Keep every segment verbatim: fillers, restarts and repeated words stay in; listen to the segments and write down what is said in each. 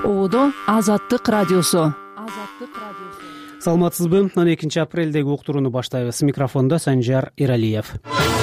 Оодо Азаттык радиосу. Саламатсызбы? он экинчи апрелдеги уктурууну баштайбыз. Микрофондо Санжар Иралиев.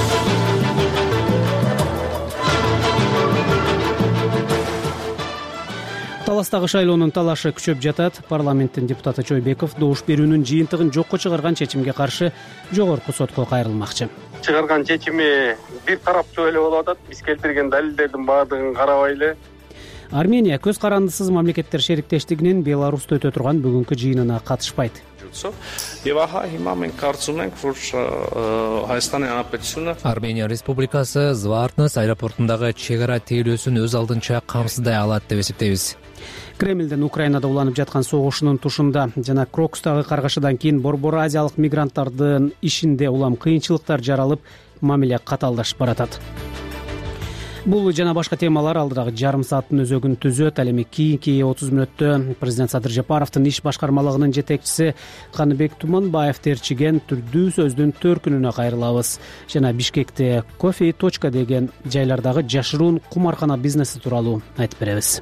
Таластагы шайлоонун талашы күчөп жатат. Парламенттин депутаты Чойбеков добуш берүүнүн жыйынтыгын жокко чыгарган чечимге каршы жогорку сотко кайрылмакчы. Чыгарган чечими бир тарапчуу эле болуп атат. Биз келтирген далилдердин баардыгын карабай эле. Армения көз карандысыз мамлекеттер шериктештигинин Беларусьта өтө турган бүгүнкү жыйынына катышпайт. Армения Республикасы Звартнес аэропортундагы чек ара тейлөөсүн өз алдынча камсыздай алат деп эсептейбиз. Кремлдин Украинада уланып жаткан согушунун тушунда жана Крокустагы каргашадан кийин борбор азиялык мигранттардын ишинде улам кыйынчылыктар жаралып, мамиле катаалдашып баратат. Бул жана башка темалар алдыдагы жарым сааттын өзөгүн түзөт. Ал эми кийинки отуз мүнөттө президент Садыр Жапаровдун иш башкармалыгынын жетекчиси Каныбек Туманбаев терчиген түрдүү сөздүн төркүнүнө кайрылабыз. Жана Бишкекте кофе точка деген жайлардагы жашыруун кумаркана бизнеси тууралуу айтып беребиз.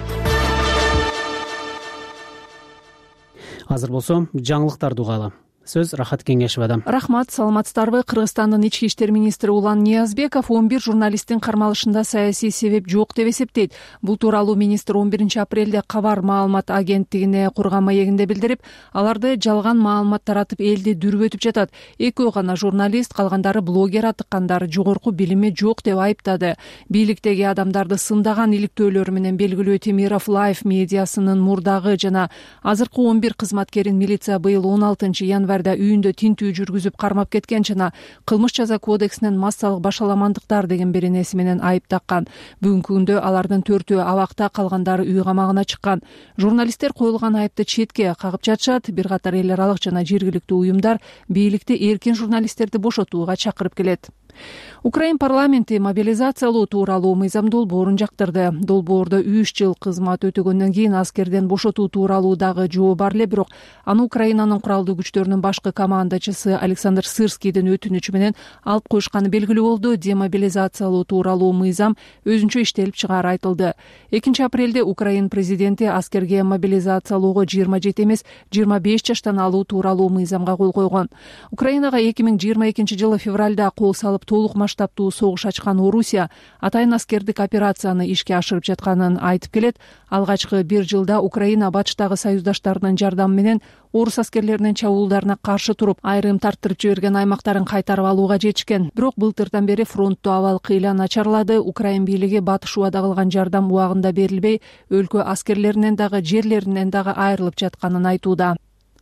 Азыр болсо жаңылыктарды угалы. Сөз Рахат Кеңешевадан. Рахмат, саламатсыздарбы? Кыргызстандын ички иштер министри Улан Ниязбеков он бир журналисттин кармалышында саясий себеп жок деп эсептейт. Бул тууралуу министр он биринчи апрелде Кабар маалымат агенттигине курган маегинде билдирип, аларды жалган маалымат таратып элди дүрбөтүп жатат. Экөө гана журналист, калгандары блогер атыккандар жогорку билими жок деп айыптады. Бийликтеги адамдарды сындаган иликтөөлөр менен белгилүү Темиров Лайф медиасынын мурдагы жана азыркы он бир кызматкерин милиция быйыл он алтынчы январь үйүндө тинтүү жүргүзүп кармап кеткен жана кылмыш жаза кодексинен массалык башаламандыктар деген беренеси менен айып таккан. Бүгүнкү күндө алардын төртөө абакта, калгандары үй камагына чыккан. Журналисттер коюлган айыпты четке кагып жатышат. Бир катар эл аралык жана жергиликтүү уюмдар бийликти эркин журналисттерди бошотууга чакырып келет. Украин парламенти мобилизациялоо тууралуу мыйзам долбоорун жактырды. Долбоордо үч жыл кызмат өтөгөндөн кийин аскерден бошотуу тууралуу дагы жоо бар эле, бирок аны Украинанын куралдуу күчтөрүнүн башкы командачысы Александр Сырскийдин өтүнүчү менен алып коюшканы белгилүү болду. Демобилизациялоо тууралуу мыйзам өзүнчө иштелип чыгаары айтылды. экинчи апрелде Украин президенти аскерге мобилизациялоого жыйырма жети эмес жыйырма беш жаштан алуу тууралуу мыйзамга кол койгон. Украинага эки миң жыйырма экинчи жылы февралда кол салып толук масштабтуу согуш ачкан Орусия атайын аскердик операцияны ишке ашырып жатканын айтып келет. Алгачкы бир жылда Украина батыштагы союздаштарынын жардамы менен орус аскерлеринин чабуулдарына каршы туруп, айрым тарттырып жиберген аймактарын кайтарып алууга жетишкен. Бирок былтырдан бери фронтту абал кыйла начарлады. Украин бийлиги батыш убада кылган жардам убагында берилбей, өлкө аскерлеринен дагы жерлеринен дагы айрылып жатканын айтууда.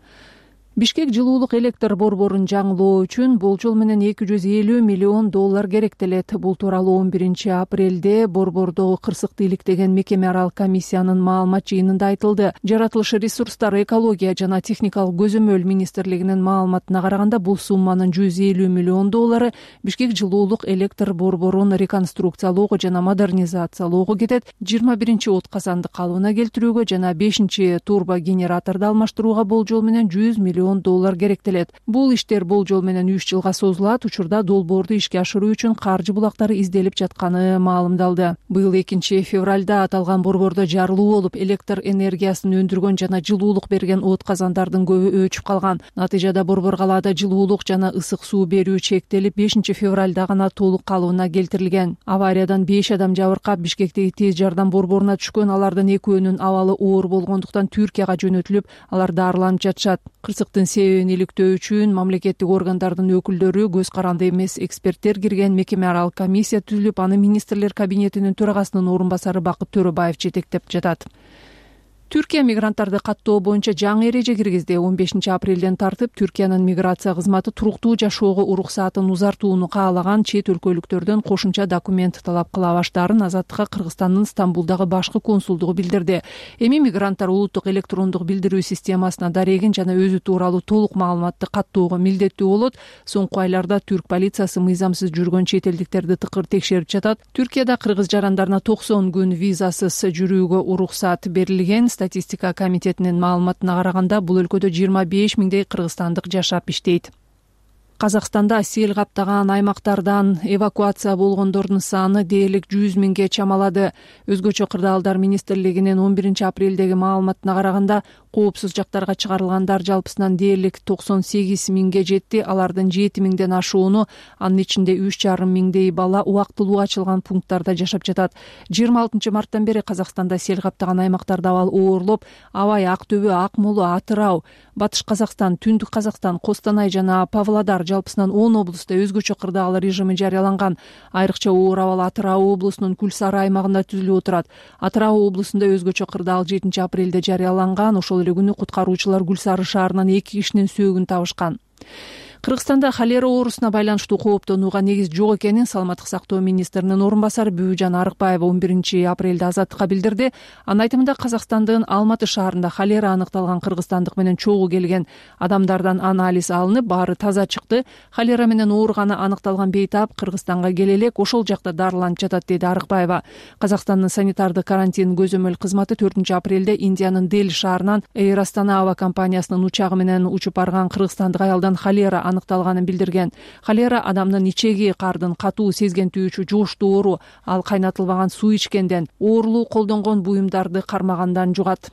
Бишкек жылуулук электр борборун жаңылоо үчүн болжол менен эки жүз элүү миллион доллар керектелет. Бул тууралуу он биринчи апрелде борбордогу кырсыкты иликтеген мекеме аралык комиссиянын маалымат жыйынында айтылды. Жаратылыш ресурстар, экология жана техникалык көзөмөл министрлигинин маалыматына караганда, бул сумманын жүз элүү миллион доллары Бишкек жылуулук электр борборун реконструкциялоого жана модернизациялоого кетет. жыйырма биринчи от казанды калыбына келтирүүгө жана бешинчи турбогенераторду алмаштырууга болжол менен жүз миллион доллар керектелет. Бул иштер болжол менен үч жылга созулат. Учурда долбоорду ишке ашыруу үчүн каржы булактары изделип жатканы маалымдалды. Быйыл экинчи февралда аталган борбордо жарылуу болуп, электр энергиясын өндүргөн жана жылуулук берген от казандардын көбү өчүп калган. Натыйжада борбор калаада жылуулук жана ысык суу берүү чектелип, бешинчи февралда гана толук калыбына келтирилген. Авариядан беш адам жабыркап, Бишкектеги тез жардам борборуна түшкөн. Алардын экөөнүн абалы оор болгондуктан Түркияга жөнөтүлүп, алар дарыланып жатышат. Кырсыктын себебин иликтөө үчүн мамлекеттик органдардын өкүлдөрү, көз каранды эмес эксперттер кирген мекеме аралык комиссия түзүлүп, аны министрлер кабинетинин төрагасынын орун басары Бакыт Төрөбаев жетектеп жатат. Түркия мигранттарды каттоо боюнча жаңы эреже киргизди. он бешинчи апрелден тартып Түркиянын миграция кызматы туруктуу жашоого уруксаатын узартууну каалаган чет өлкөлүктөрдөн кошумча документ талап кыла баштаарын Азаттыкка Кыргызстандын Стамбулдагы башкы консулдугу билдирди. Эми мигранттар улуттук электрондук билдирүү системасына дарегин жана өзү тууралуу толук маалыматты каттоого милдеттүү болот. Соңку айларда түрк полициясы мыйзамсыз жүргөн чет элдиктерди тыкыр текшерип жатат. Түркияда кыргыз жарандарына токсон күн визасыз жүрүүгө уруксаат берилген. Статистика комитетинин маалыматына караганда, бул өлкөдө жыйырма беш миңдей кыргызстандык жашап иштейт. Казакстанда сел каптаган аймактардан эвакуация болгондордун саны дээрлик жүз миңге чамалады. Өзгөчө кырдаалдар министрлигинин он биринчи апрелдеги маалыматына караганда коопсуз жактарга чыгарылгандар жалпысынан дээрлик токсон сегиз миңге жетти. Алардын жети миңден ашууну, анын ичинде үч жарым миңдей бала убактылуу ачылган пункттарда жашап жатат. жыйырма алтынчы марттан бери Казакстанда сел каптаган аймактарда абал оорлоп, Абай, Ак Төбө, Ак Моло, Атырау, Батыш Казакстан, Түндүк Казакстан, Костанай жана Павлодар жалпысынан он облустта өзгөчө кырдаал режими жарыяланган. Айрыкча оор абал Атырау облусунун Күл Сары аймагында түзүлүп отурат. Атырау облусунда өзгөчө кырдаал жетинчи апрелде жарыяланган. Ошол эле күнү куткаруучулар Күл Сары шаарынан эки кишинин сөөгүн табышкан. Кыргызстанда холера оорусуна байланыштуу кооптонууга негиз жок экенин саламаттык сактоо министринин орун басары Бүбүжан Арыкбаева он биринчи апрелде Азаттыкка билдирди. Анын айтымында Казакстандын Алматы шаарында холера аныкталган кыргызстандык менен чогуу келген адамдардан анализ алынып, баары таза чыкты. Холера менен ооруганы аныкталган бейтап Кыргызстанга келе элек ошол жакта дарыланып жатат, деди Арыкбаева. Казакстандын санитардык карантин көзөмөл кызматы төртүнчү апрелде Индиянын Дели шаарынан Эйр Астана аба компаниясынын учагы менен учуп барган кыргызстандык аялдан холера аныкталганын билдирген. Холера адамдын ичеги кардын катуу сезгентүүчү жугуштуу оору, ал кайнатылбаган суу ичкенден, оорулуу колдонгон буюмдарды кармагандан жугат.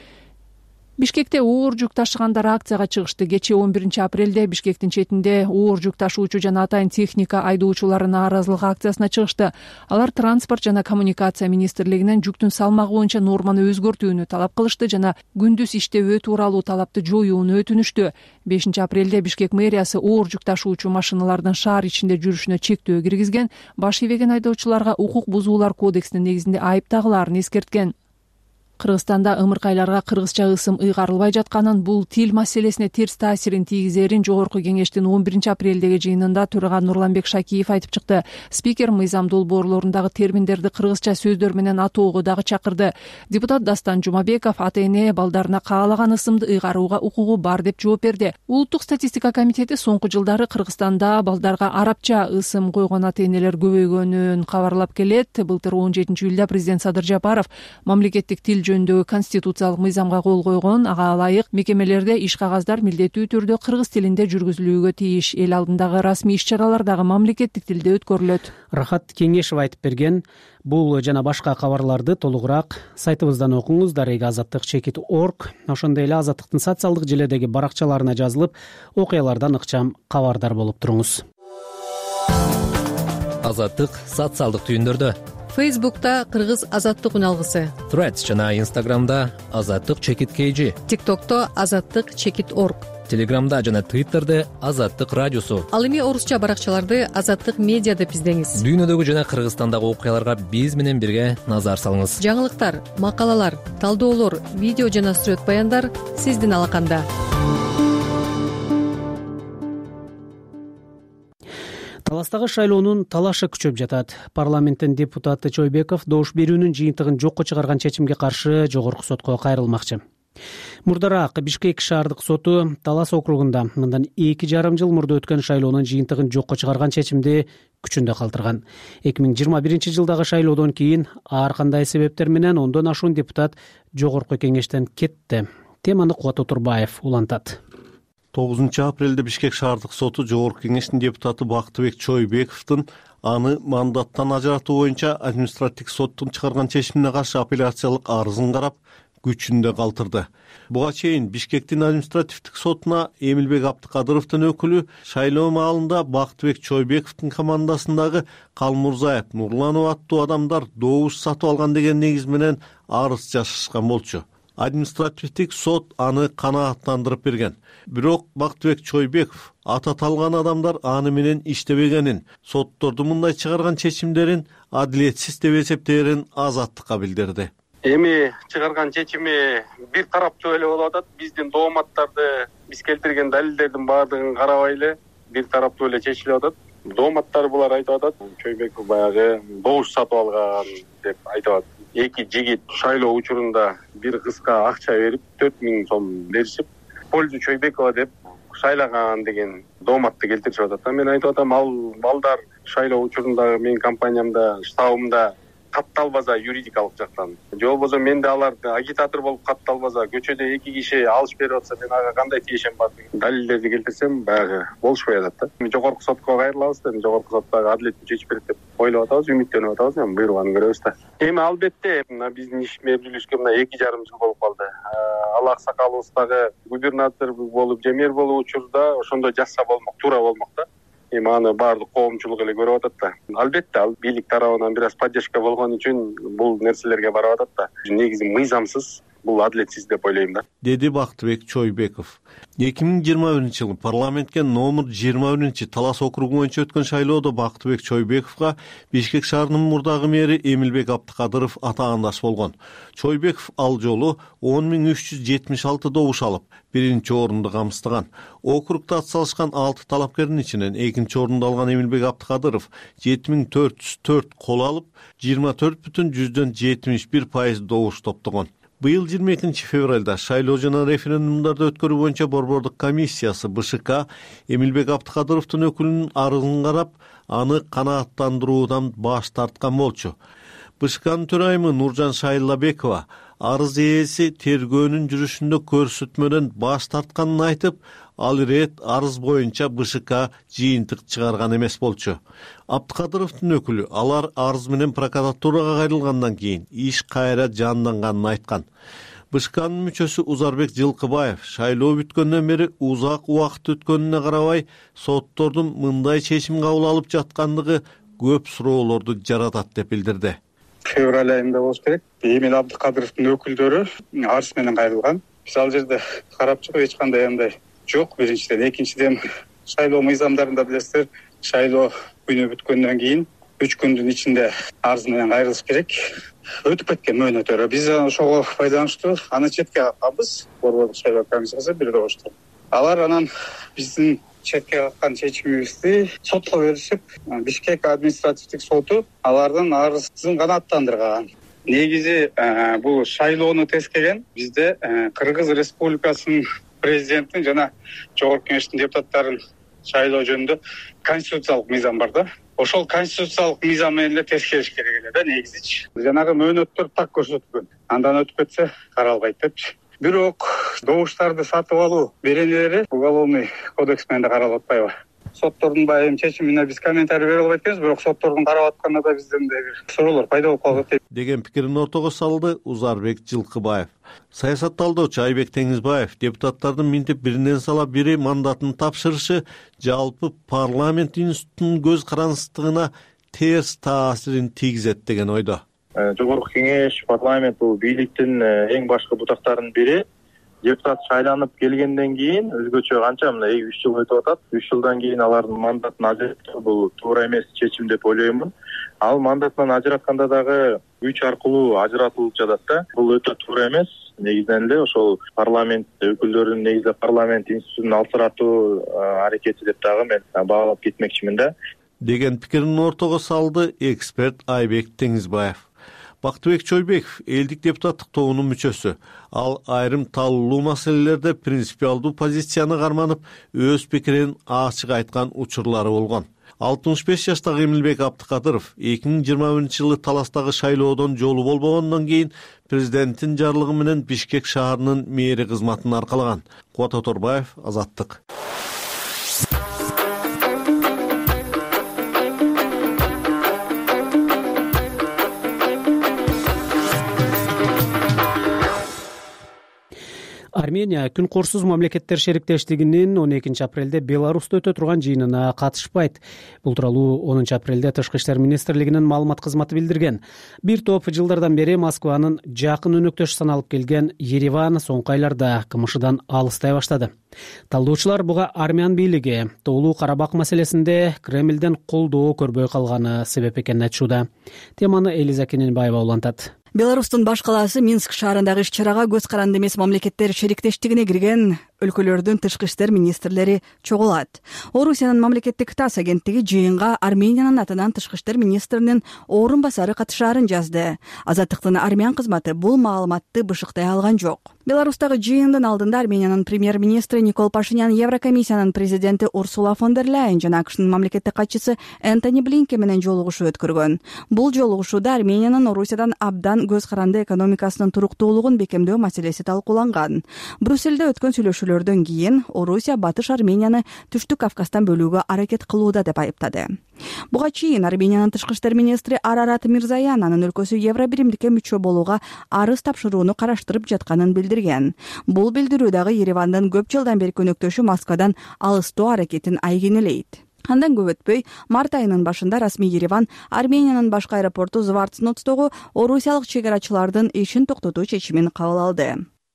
Бишкекте оор жүк ташыгандар акцияга чыгышты. Кечээ он биринчи апрелде Бишкектин четинде оор жүк ташуучу жана атайын техника айдоочуларынын нааразылык акциясына чыгышты. Алар транспорт жана коммуникация министрлигинен жүктүн салмагы боюнча норманы өзгөртүүнү талап кылышты жана күндүз иштебөө тууралуу талапты жоюуну өтүнүштү. бешинчи апрелде Бишкек мэриясы оор жүк ташуучу машиналардын шаар ичинде жүрүшүнө чектөө киргизген, баш ийбеген айдоочуларга укук бузуулар кодексинин негизинде айып тагылаарын эскерткен. Кыргызстанда ымыркайларга кыргызча ысым ыйгарылбай жатканын, бул тил маселесине терс таасирин тийгизерин Жогорку кеңештин он биринчи апрелдеги жыйынында төрага Нурланбек Шакиев айтып чыкты. Спикер мыйзам долбоорлорундагы терминдерди кыргызча сөздөр менен атоого дагы чакырды. Депутат Дастан Жумабеков ата эне балдарына каалаган ысымды ыйгарууга укугу бар деп жооп берди. Улуттук статистика комитети соңку жылдары Кыргызстанда балдарга арабча ысым койгон ата энелер көбөйгөнүн кабарлап келет. Былтыр он жетинчи июлда президент Садыр Жапаров мамлекеттик тил жөнүндөгү конституциялык мыйзамга кол койгон. Ага ылайык мекемелерде иш кагаздар милдеттүү түрдө кыргыз тилинде жүргүзүлүүгө тийиш. Эл алдындагы расмий иш-чаралар дагы мамлекеттик тилде өткөрүлөт. Рахат Кеңешева айтып берген. Бул жана башка кабарларды толугураак сайтыбыздан окуңуз. Дареги азаттык чекит точка орг. Ошондой эле Азаттыктын социалдык желедеги баракчаларына жазылып, окуялардан ыкчам кабардар болуп туруңуз. Азаттык социалдык түйүндөрдө. Фейсбукта Кыргыз азаттык үналгысы, Threads жана Инстаграмда Азаттык чекит kg, ТикТокто Азаттык чекит точка орг, Телеграмда жана Твиттерде Азаттык радиосу. Ал эми орусча баракчаларды Азаттык медиа деп издеңиз. Дүйнөдөгү жана Кыргызстандагы окуяларга биз менен бирге назар салыңыз. Жаңылыктар, макалалар, талдоолор, видео жана сүрөт баяндар сиздин алаканда. Таластагы шайлоонун талашы күчөп жатат. Парламенттин депутаты Чойбеков добуш берүүнүн жыйынтыгын жокко чыгарган чечимге каршы жогорку сотко кайрылмакчы. Мурдараак Бишкек шаардык соту Талас округунда мындан эки жарым жыл мурда өткөн шайлоонун жыйынтыгын жокко чыгарган чечимди күчүндө калтырган. эки миң жыйырма биринчи жылдагы шайлоодон кийин ар кандай себептер менен ондон ашуун депутат жогорку кеңештен кетти. Теманы Кубат Турбаев улантат. тогузунчу апрелде Бишкек шаардык соту жогорку кеңештин депутаты Бактыбек Чойбековдун аны мандаттан ажыратуу боюнча административдик соттун чыгарган чечимине каршы апелляциялык арызын карап күчүндө калтырды. Буга чейин Бишкектин административдик сотуна Эмилбек Абдыкадыровдун өкүлү шайлоо маалында Бактыбек Чойбековдун командасындагы Калмурзаев, Нурланов аттуу адамдар добуш сатып алган деген негиз менен арыз жазышкан болчу. Административдик сот аны канааттандырып берген. Бирок Бактыбек Чойбеков аты аталган адамдар аны менен иштебегенин, соттордун мындай чыгарган чечимдерин адилетсиз деп эсептээрин Азаттыкка билдирди. Эми чыгарган чечими бир тараптуу эле болуп атат. Биздин дооматтарды, биз келтирген далилдердин баардыгын карабай эле бир тараптуу эле чечилип атат. Дооматтар булар айтып атат, Чойбеков баягы добуш сатып алган деп айтып атат. Эки жигит шайлоо учурунда бир кызга акча берип төрт миң сом беришип, пользу Чойбекова деп шайлаган деген дооматты келтиришип атат. Мен айтып атам, ал балдар шайлоо учурунда менин компаниямда, штабымда катталбаса юридикалык жактан, же болбосо менде алар агитатор болуп катталбаса, көчөдө эки киши алыш берип атса мен ага кандай тиешем бар деген далилдерди келтирсем баягы болушпай атат да. Жогорку сотко кайрылабыз деп, жогорку сот дагы адилеттүү чечип берет деп ойлоп атабыз, үмүттөнүп атабыз. Эми буйруганы көрөбүз да. Эми албетте мына биздин иш мебилишке мына эки жарым жыл болуп калды. Ал аксакалыбыз дагы губернатор болуп, же мэр болуу учурда ошондой жазса болмок, туура болмок да. Эми аны баардык коомчулук эле көрүп атат да. Албетте ал бийлик тарабынан бир аз поддержка болгон үчүн бул нерселерге барып атат да. Негизи мыйзамсыз, бул адилетсиз деп ойлойм да, деди Бактыбек Чойбеков. эки миң жыйырма биринчи жылы парламентке номер жыйырма биринчи Талас округу боюнча өткөн шайлоодо Бактыбек Чойбековго Бишкек шаарынын мурдагы мэри Эмилбек Абдыкадыров атаандаш болгон. Чойбеков ал жолу он миң үч жүз жетимиш алты добуш алып, биринчи орунду камсыздаган. Округда атсалышкан алты талапкердин ичинен экинчи орунду алган Эмилбек Абдыкадыров жети миң төрт жүз төрт кол алып, жыйырма төрт бүтүн жүздөн жетимиш бир пайыз добуш топтогон. Быйыл жыйырма экинчи февралда шайлоо жана референдумдарды өткөрүү боюнча борбордук комиссиясы Б Ш К Эмилбек Абдыкадыровдун өкүлүнүн арызын карап, аны канааттандыруудан баш тарткан болчу. Б Ш Кнын төрайымы Нуржан Шайлабекова арыз ээси тергөөнүн жүрүшүндө көрсөтмөдөн баш тартканын айтып, ал ирет арыз боюнча Б Ш К жыйынтык чыгарган эмес болчу. Абдыкадыровдун өкүлү алар арыз менен прокуратурага кайрылгандан кийин иш кайра жанданганын айткан. Б Ш Кнын мүчөсү Узарбек Жылкыбаев шайлоо бүткөндөн бери узак убакыт өткөнүнө карабай, соттордун мындай чечим кабыл алып жаткандыгы көп суроолорду жаратат деп билдирди. Февраль айында болуш керек. Эмил Абдыкадыровдун өкүлдөрү арыз менен кайрылган. Биз ал жерде карап чыгып эч кандай андай жок. Биринчиден, экинчиден шайлоо мыйзамдарында билесиздер, шайлоо күнү бүткөндөн кийин үч күндүн ичинде арыз менен кайрылыш керек. Өтүп кеткен мөөнөттөр. Биз ошого пайдаланышты аны четке какканбыз. Борбордук шайлоо комиссиясы бир добушту. Алар анан биздин четке каккан чечимибизди сотко беришип, Бишкек административдик соту алардын арызын канааттандырган. Негизи бул шайлоону тескеген бизде Кыргыз Республикасынын президентин жана Жогорку Кеңештин депутаттарын шайлоо жөнүндө конституциялык мыйзам бар да. Ошол конституциялык мыйзам менен эле тескериш керек эле да негизичи. Жанагы мөөнөттөр так көрсөткөн. Андан өтүп кетсе каралбайт депчи. Бирок добуштарды сатып алуу беренелери уголовный кодекс менен да каралып атпайбы? Соттордун баягы чечимине биз комментарий бере албайт экенбиз, бирок соттордун карап атканында да бизден да бир суроолор пайда болуп калат деген пикирин ортого салды Узарбек Жылкыбаев. Саясат талдоочу Айбек Теңизбаев депутаттардын минтип биринен сала бири мандатын тапшырышы жалпы парламент институтунун көз карансыздыгына терс таасирин тийгизет деген ойдо. Жогорку Кеңеш, парламент бул бийликтин эң башкы бутактарынын бири. Депутат шайланып келгенден кийин өзгөчө канча мына үч жыл өтүп атат. үч жылдан кийин алардын мандатын ажыратуу бул туура эмес чечим деп ойлоймун. Ал мандатынан ажыратканда дагы күч аркылуу ажыратылып жатат да. Бул өтө туура эмес. Негизинен эле ошол парламент өкүлдөрүнүн негизде парламент институтун алсыратуу аракети деп дагы мен баалап кетмекчимин да. Деген пикирин ортого салды эксперт Айбек Теңизбаев. Бактыбек Чойбеков элдик депутаттык тобунун мүчөсү. Ал айрым талуу маселелерде принципиалдуу позицияны карманып, өз пикирин ачык айткан учурлары болгон. алтымыш беш жаштагы Эмилбек Абдыкадыров эки миң жыйырма биринчи жылы Таластагы шайлоодон жолу болбогондон кийин президенттин жарлыгы менен Бишкек шаарынын мэри кызматын аркалаган. Кубат Оторбаев, Азаттык. Армения күн корсуз мамлекеттер шериктештигинин он экинчи апрелде Беларусьта өтө турган жыйынына катышпайт. Бул тууралуу онунчу апрелде Тышкы иштер министрлигинин маалымат кызматы билдирген. Бир топ жылдардан бери Москванын жакын өнөктөшү саналып келген Ереван соңку айларда кымышыдан алыстай баштады. Талдоочулар буга армян бийлиги Тоолуу Карабак маселесинде Кремлден колдоо көрбөй калганы себеп экенин айтышууда. Теманы Элиза Кененбаева улантат. Беларустун баш калаасы Минск шаарындагы иш-чарага көз каранды эмес мамлекеттер шериктештигине кирген өлкөлөрдүн тышкы иштер министрлери чогулат. Орусиянын мамлекеттик ТАСС агенттиги жыйынга Армениянын атынан тышкы иштер министринин орун басары катышаарын жазды. Азаттыктын армян кызматы бул маалыматты бышыктай алган жок. Беларустагы жыйындын алдында Армениянын премьер-министри Никол Пашинян Еврокомиссиянын президенти Урсула фон дер Ляйен жана АКШнын мамлекеттик катчысы Энтони Блинкен менен жолугушуу өткөргөн. Бул жолугушууда Армениянын Орусиядан абдан көз каранды экономикасынын туруктуулугун бекемдөө маселеси талкууланган. Брюссельде өткөн сүйлөшүүлөрдөн кийин Орусия Батыш Арменияны Түштүк Кавказдан бөлүүгө аракет кылууда деп айыптады. Буга чейин Армениянын тышкы иштер министри Арарат Мирзоян анын өлкөсү Евробиримдикке мүчө болууга арыз тапшырууну караштырып жатканын билдирген. Бул билдирүү дагы Еревандын көп жылдан бери көнөктөшү Москвадан алыстоо аракетин айгинелейт. Андан көп өтпөй, март айынын башында расмий Ереван Армениянын башкы аэропорту Звартсноцтогу орусиялык чегарачылардын ишин токтотуу чечимин кабыл алды.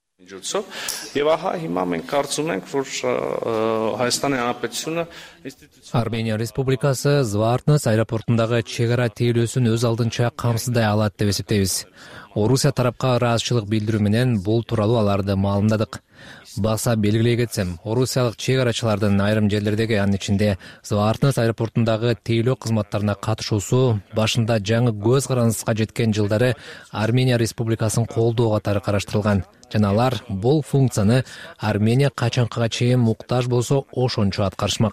Армения Республикасы Звартнос аэропортундагы чегара тейлөөсүн өз алдынча камсыздай алат деп эсептейбиз. Орусия тарапка ыраазычылык билдирүү менен бул тууралуу аларды маалымдадык. Баса белгилей кетсем, орусиялык чегарачылардын айрым жерлердеги, анын ичинде Звартнос аэропортундагы тейлөө кызматтарына катышуусу башында жаңы көз карандыска жеткен жылдары Армения Республикасын колдоо катары караштырылган. Жана алар бул функцияны Армения качанкага чейин муктаж болсо ошончо аткарышмак.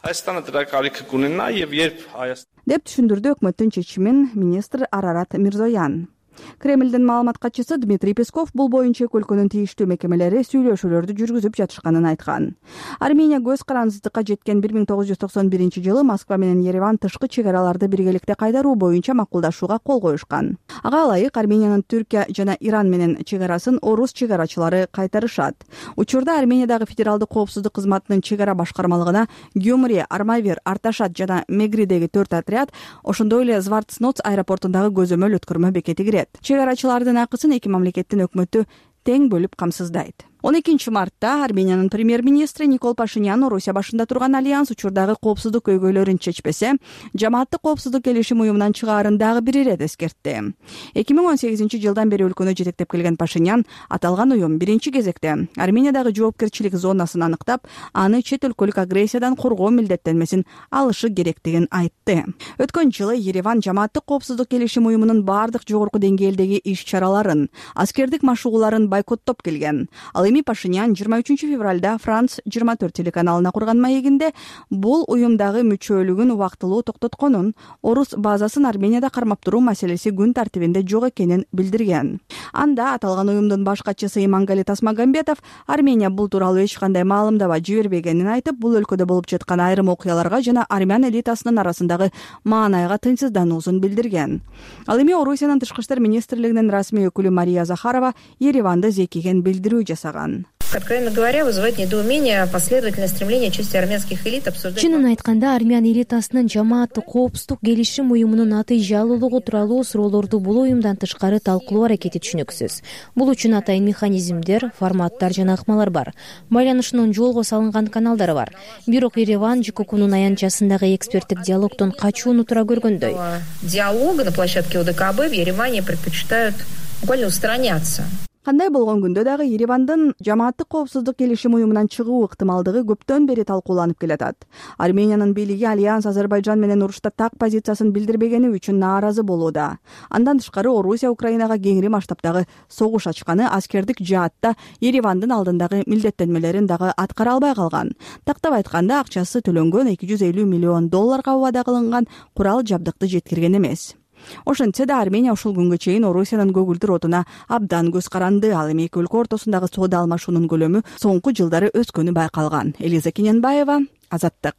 Деп түшүндүрдү өкмөттүн чечимин министр Арарат Мирзоян. Кремлдин маалымат катчысы Дмитрий Песков бул боюнча өлкөнүн тийиштүү мекемелери сүйлөшүүлөрдү жүргүзүп жатышканын айткан. Армения көз карандысыздыкка жеткен бир миң тогуз жүз токсон биринчи жылы Москва менен Ереван тышкы чегараларды биргеликте кайдаруу боюнча макулдашууга кол коюшкан. Ага ылайык Армениянын Түркия жана Иран менен чегарасын орус чегарачылары кайтарышат. Учурда Армениядагы федералдык коопсуздук кызматынын чегара башкармалыгына Гюмри, Армавир, Арташат жана Мегридеги төрт отряд, ошондой эле Звартсноц аэропортундагы көзөмөл өткөрмө бекети кирет. Чегарачылардын акысын эки мамлекеттин өкмөтү тең бөлүп камсыздайт. он экинчи мартта Армениянын премьер-министри Никол Пашинян Орусия башында турган альянс учурдагы коопсуздук көйгөйлөрүн чечпесе, жамааттык коопсуздук келишим уюмунан чыгаарын дагы бир ирет эскертти. эки миң он сегизинчи жылдан бери өлкөнү жетектеп келген Пашинян аталган уюм биринчи кезекте Армениядагы жоопкерчилик зонасын аныктап, аны чет өлкөлүк агрессиядан коргоо милдеттенмесин алышы керектигин айтты. Өткөн жылы Ереван жамааттык коопсуздук келишим уюмунун бардык жогорку деңгээлдеги иш-чараларын, аскердик машыгууларын бойкоттоп келген. Ал эми Пашинян жыйырма үчүнчү февралда Франц жыйырма төрт телеканалына курган маегинде бул уюмдагы мүчөлүгүн убактылуу токтотконун, орус базасын Арменияда кармап туруу маселеси күн тартибинде жок экенин билдирген. Анда аталган уюмдун баш катчысы Имангали Тасмагамбетов Армения бул тууралуу эч кандай маалымдама жибербегенин айтып, бул өлкөдө болуп жаткан айрым окуяларга жана армян элитасынын арасындагы маанайга тынчсыздануусун билдирген. Ал эми Орусиянын тышкы иштер министрлигинин расмий өкүлү Мария Захарова Ереванды зекиген билдирүү жасаган. Откровенно говоря, вызывает недоумение последовательное стремление части армянских элит обсуждать... Чынын айтканда, армян элитасынын жамааттык коопсуздук келишим уюмунун аты жалуулугу тууралуу суроолорду бул уюмдан тышкары талкуулоо аракети түшүнүксүз. Бул үчүн атайын механизмдер, форматтар жана ыкмалар бар. Байланышынын жолго салынган каналдары бар. Бирок Ереван ЖККнун аянтчасындагы эксперттик диалогдон качууну туура көргөндөй. Диалога на площадке ОДКБ в Ереване предпочитают буквально устраняться. Кандай болгон күндө дагы Еревандын жамааттык коопсуздук келишим уюмунан чыгуу ыктымалдыгы көптөн бери талкууланып келатат. Армениянын бийлиги Альянс Азербайджан менен урушта так позициясын билдирбегени үчүн нааразы болууда. Андан тышкары Орусия Украинага кеңири масштабтагы согуш ачканы аскердик жаатта Еревандын алдындагы милдеттенмелерин дагы аткара албай калган. Тактап айтканда, акчасы төлөнгөн эки жүз элүү миллион долларга убада кылынган курал жабдыкты жеткирген эмес. Ошентсе да Армения ушул күнгө чейин Орусиянын көгүлдүр отуна абдан көз каранды. Ал эми эки өлкө ортосундагы соода алмашуунун көлөмү соңку жылдары өскөнү байкалган. Элиза Кененбаева, Азаттык.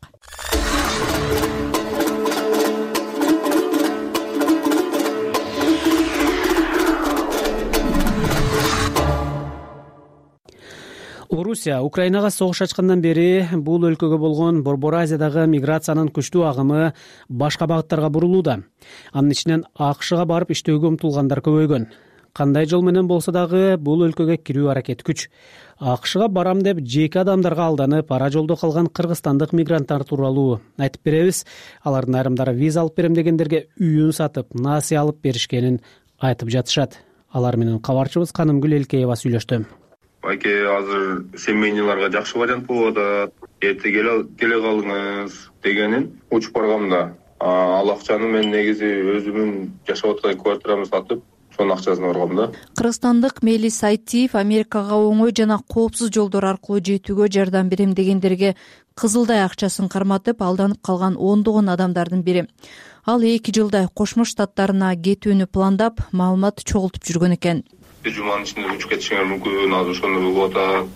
Орусия Украинага согуш ачкандан бери бул өлкөгө болгон Борбор Азиядагы миграциянын күчтүү агымы башка багыттарга бурулууда. Анын ичинен АКШга барып иштөөгө умтулгандар көбөйгөн. Кандай жол менен болсо дагы бул өлкөгө кирүү аракети күч. АКШга барам деп жеке адамдарга алданып, ара жолдо калган кыргызстандык мигранттар тууралуу айтып беребиз. Алардын айрымдары виза алып берем дегендерге үйүн сатып, насыя алып беришкенин айтып жатышат. Алар менен кабарчыбыз Канымгүл Элкеева сүйлөштү. байке азыр семейныйларга жакшы вариант болуп атат, эрте келе калыңыз дегенин учуп баргам да. Ал акчаны мен негизи өзүмүн жашап аткан квартирамды сатып, сонун акчасын алгам да. Кыргызстандык Мелис Айтиев Америкага оңой жана коопсуз жолдор аркылуу жетүүгө жардам берем дегендерге кызылдай акчасын карматып алданып калган ондогон адамдардын бири. Ал эки жылдай Кошмо Штаттарына кетүүнү пландап, маалымат чогултуп жүргөн экен. Бир жуманын ичинде учуп кетишиңер мүмкүн, азыр ошондой болуп атат,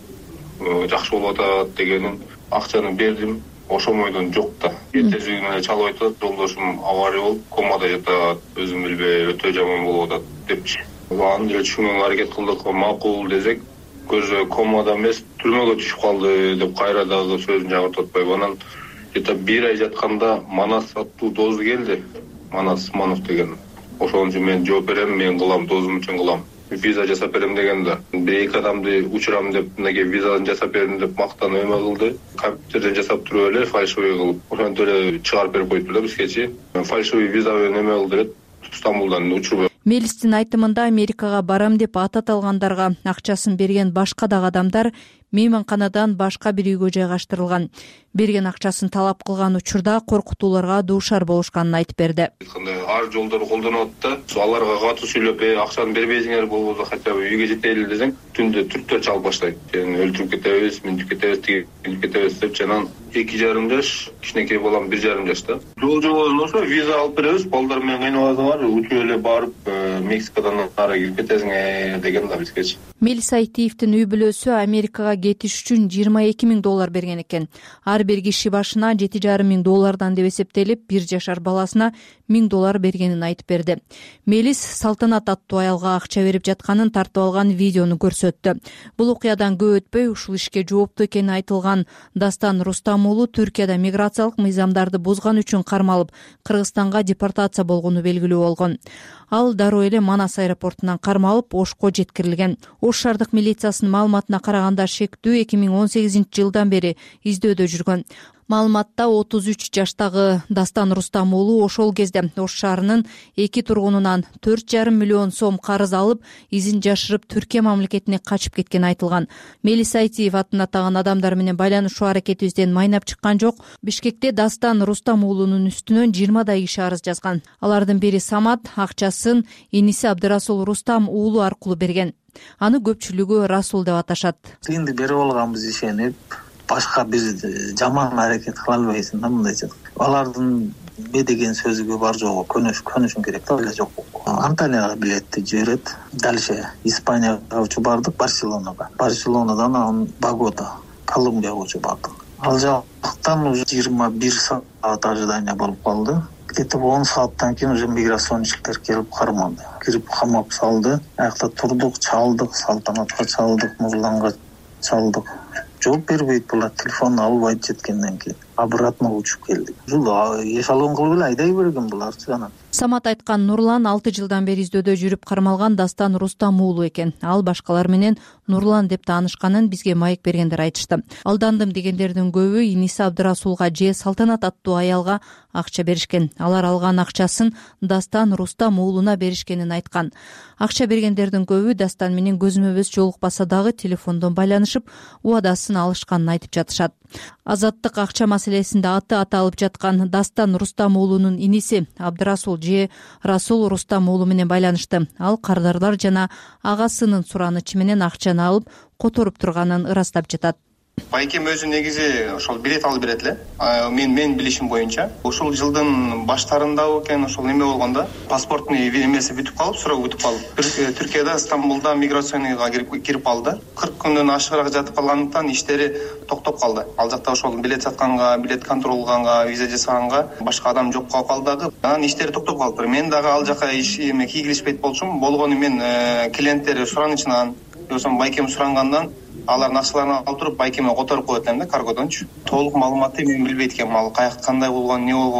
жакшы болуп атат дегенин акчаны бердим. Ошомойдон жок да. Эртеси күнү эле чалып айтат, жолдошум авария болуп, комада жатат, өзүм билбей өтө жаман болуп атат депчи. Аны деле түшүнгөнгө аракет кылдык, макул десек, көзү комада эмес, түрмөгө түшүп калды деп кайра дагы сөзүн жагыртып атпайбы. Анан где-то бир ай жатканда Манас аттуу дозу келди. Манас Манов деген. Ошон үчүн мен жооп берем, мен кылам, дозум үчүн кылам. Виза жасап берем деген да. Бир эки адамды учурам деп, мынакей визасын жасап бердим деп мактанып эме кылды. Компьютерден жасап туруп эле фальшивый кылып, ошентип эле чыгарып берип коюптур да бизгечи. Фальшивый виза менен эме кылды эле, Стамбулдан учуруп. Мелистин айтымында Америкага барам деп ат аталгандарга акчасын берген башка дагы адамдар мейманканадан башка бир үйгө жайгаштырылган. Берген акчасын талап кылган учурда коркутууларга дуушар болушканын айтып берди. Ар жолдорду колдонуп атат да. Аларга катуу сүйлөп, акчаны бербейсиңер болбосо хотя бы үйгө жетели десең, түндө түрктөр чалып баштайт. Сени өлтүрүп кетебиз, минтип кетебиз, тигип кетебиз деп жанан эки жарым жаш, кичинекей балам бир жарым жашта. Жол жолдон ошо виза алып беребиз, балдар менен кыйналасыңар, учуп эле барып Мексикадан ары кирип кетесиңер деген да бизгечи. Мелис Айтиевдин үй бүлөсү Америкага кетиш үчүн жыйырма эки миң доллар берген экен. Ар бир киши башына жети жарым миң доллардан деп эсептелип, бир жашар баласына миң доллар бергенин айтып берди. Мелис Салтанат аттуу аялга акча берип жатканын тартып алган видеону көрсөттү. Бул окуядан көп өтпөй ушул ишке жооптуу экени айтылган Дастан Рустам уулу Түркияда миграциялык мыйзамдарды бузган үчүн кармалып, Кыргызстанга депортация болгону белгилүү болгон. Ал дароо эле Манас аэропортунан кармалып Ошко жеткирилген. Ош шаардык милициясынын маалыматына караганда шектүү эки миң он сегизинчи жылдан бери издөөдө жүргөн. Маалыматта отуз үч жаштагы Дастан Рустам уулу ошол кезде Ош шаарынын эки тургунунан төрт жарым миллион сом карыз алып, изин жашырып Түркия мамлекетине качып кеткени айтылган. Мелис Айтиев атын атаган адамдар менен байланышуу аракетибизден майнап чыккан жок. Бишкекте Дастан Рустам уулунун үстүнөн жыйырмадай киши арыз жазган. Алардын бири Самат акчасын иниси Абдырасул Рустам уулу аркылуу берген. Аны көпчүлүгү Расул деп аташат. Тыйынды берип алганбыз ишенип, башка бир жаман аракет кыла албайсың да мындайча. Алардын бе деген сөзүгө бар жогу көнүш көнүшүң керек да, эле жок. Анталияга билетти жиберет. Дальше Испанияга учуп бардык, Барселонага. Барселонадан анан Богота, Колумбияга учуп бардык. Ал жактан уже жыйырма бир саат ожидание болуп калды. Где-то он сааттан кийин уже миграциончиктер келип кармады. Кирип камап салды. Аякта турдук, чалдык, Салтанатка чалдык, Нурланга чалдык. Жооп бербейт булар, телефон албайт жеткенден кийин. Обратно учуп келдик. Жул эшалон кылып эле айдай берген буларчы анан. Самат айткан Нурлан алты жылдан бери издөөдө жүрүп кармалган Дастан Рустам уулу экен. Ал башкалар менен Нурлан деп таанышканын бизге маек бергендер айтышты. Алдандым дегендердин көбү иниси Абдырасулга же Салтанат аттуу аялга акча беришкен. Алар алган акчасын Дастан Рустам уулуна беришкенин айткан. Акча бергендердин көбү Дастан менен көзмө көз жолукпаса дагы телефондон байланышып, убадасын алышканын айтып жатышат. Азаттык акча маселесинде аты аталып жаткан Дастан Рустам уулунун иниси Абдырасул же Расул Рустам уулу менен байланышты. Ал кардарлар жана агасынын суранычы менен акчаны алып которуп турганын ырастап жатат. Байкем өзү негизи ошол билет алып берет эле. Мен мен билишим боюнча, ушул жылдын баштарында экен ошол неме болгондо, паспорттун эмеси бүтүп калып, суроо бүтүп калып, Түркияда Стамбулда миграцияга кирип кирип калды. кырк күндөн ашыгыраак жатып калгандыктан иштери токтоп калды. Ал жакта ошол билет сатканга, билет контролганга, виза жасаганга башка адам жок калып дагы. Анан иштери токтоп калыптыр. Мен дагы ал жака иш эме кийгилишпейт болчумун. Болгону мен клиенттер суранычынан, жосом байкем сурангандан алардын акчаларын алып туруп байкеме которуп коет элем да, каргодончу. Толук маалыматты мен билбейт экенмин, ал каяк кандай болгон, эмне болгон.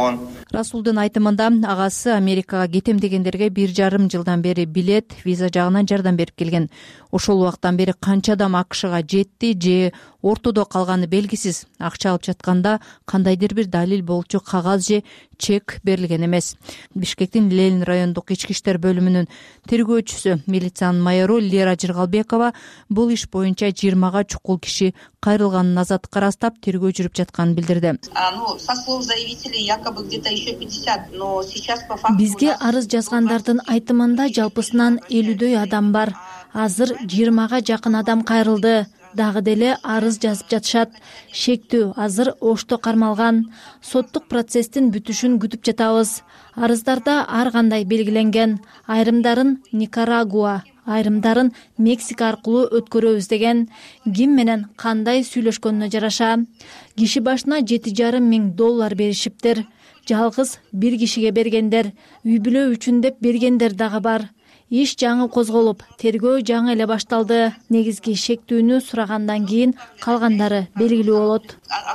Расулдун айтымында агасы Америкага кетем дегендерге бир жарым жылдан бери билет, виза жагынан жардам берип келген. Ошол убактан бери канча адам АКШга жетти же ортодо калганы белгисиз. Акча алып жатканда кандайдыр бир далил болчу кагаз же чек берилген эмес. Бишкектин Ленин райондук ички иштер бөлүмүнүн тергөөчүсү, милициянын майору Лера Жыргалбекова бул иш боюнча жыйырмага чукул киши кайрылганын азаттыкка ырастап тергөө жүрүп жатканын билдирди. Со слов заявителей якобы где-то еще пятьдесят, но сейчас по факту бизге арыз жазгандардын айтымында жалпысынан элүүдөй адам бар. Азыр жыйырмага жакын адам кайрылды. Дагы деле арыз жазып жатышат. Шектүү азыр Ошто кармалган. Соттук процесстин бүтүшүн күтүп жатабыз. Арыздарда ар кандай белгиленген. Айрымдарын Никарагуа, айрымдарын Мексика аркылуу өткөрөбүз деген. Ким менен кандай сүйлөшкөнүнө жараша. Киши башына жети жарым миң доллар беришиптир. Жалгыз бир кишиге бергендер, үй бүлө үчүн деп бергендер дагы бар. Иш жаңы козголуп, тергөө жаңы эле башталды. Негизги шектүүнү сурагандан кийин калгандары белгилүү болот.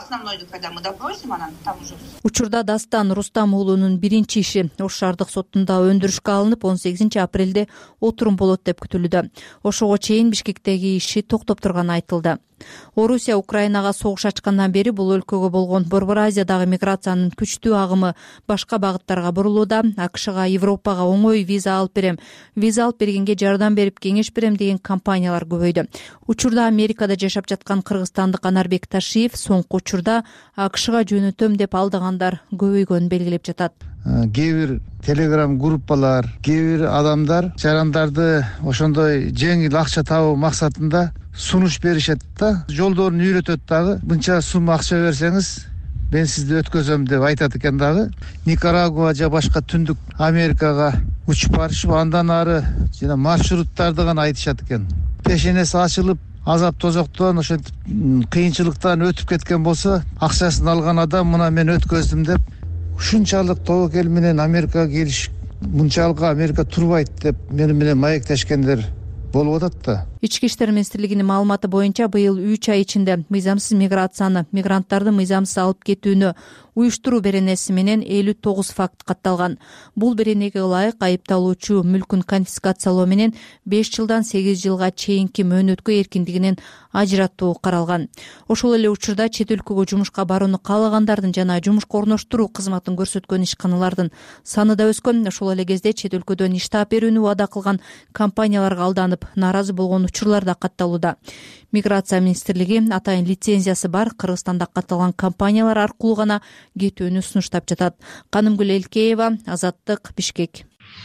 Учурда Дастан Рустам уулунун биринчи иши Ош шаардык сотунда өндүрүшкө алынып, он сегизинчи апрелде отурум болот деп күтүлүүдө. Ошого чейин Бишкектеги иши токтоп турганы айтылды. Орусия Украинага согуш ачкандан бери бул өлкөгө болгон Борбор Азиядагы миграциянын күчтүү агымы башка багыттарга бурулууда. АКШга, Европага оңой виза алып берем, виза алып бергенге жардам берип кеңеш берем деген компаниялар көбөйдү. Учурда Америкада жашап жаткан кыргызстандык Анарбек Ташиев соңку учурда АКШга жөнөтөм деп алдагандар көбөйгөнүн белгилеп жатат. Кээ бир телеграм группалар, кээ бир адамдар жарандарды ошондой жеңил акча табуу максатында сунуш беришет да, жолдорун үйрөтөт дагы. Мынча сумма акча берсеңиз, мен сизди өткөзөм деп айтат экен дагы. Никарагуа же башка түндүк Америкага учуп барышып, андан ары жана маршруттарды гана айтышат экен. Пешенеси ачылып, азап тозоктон, ошентип кыйынчылыктан өтүп кеткен болсо, акчасын алган адам мына мен өткөздүм деп ушунчалык тобокел менен Америкага келиш, мынчалык Америка турбайт деп мени менен маектешкендер болуп атат да. Ички иштер министрлигинин маалыматы боюнча быйыл үч ай ичинде мыйзамсыз миграцияны, мигранттарды мыйзамсыз алып кетүүнү уюштуруу беренеси менен элүү тогуз факт катталган. Бул беренеге ылайык айыпталуучу мүлкүн конфискациялоо менен беш жылдан сегиз жылга чейинки мөөнөткө эркиндигинен ажыратуу каралган. Ошол эле учурда чет өлкөгө жумушка барууну каалагандардын жана жумушка орноштуруу кызматын көрсөткөн ишканалардын саны да өскөн. Ошол эле кезде чет өлкөдөн иш таап берүүнү убада кылган компанияларга алданып, нааразы болгон учурлар да катталууда. Миграция министрлиги атайын лицензиясы бар Кыргызстанда катталган компаниялар аркылуу гана кетүүнү сунуштап жатат. Канымгүл Элкеева, Азаттык, Бишкек.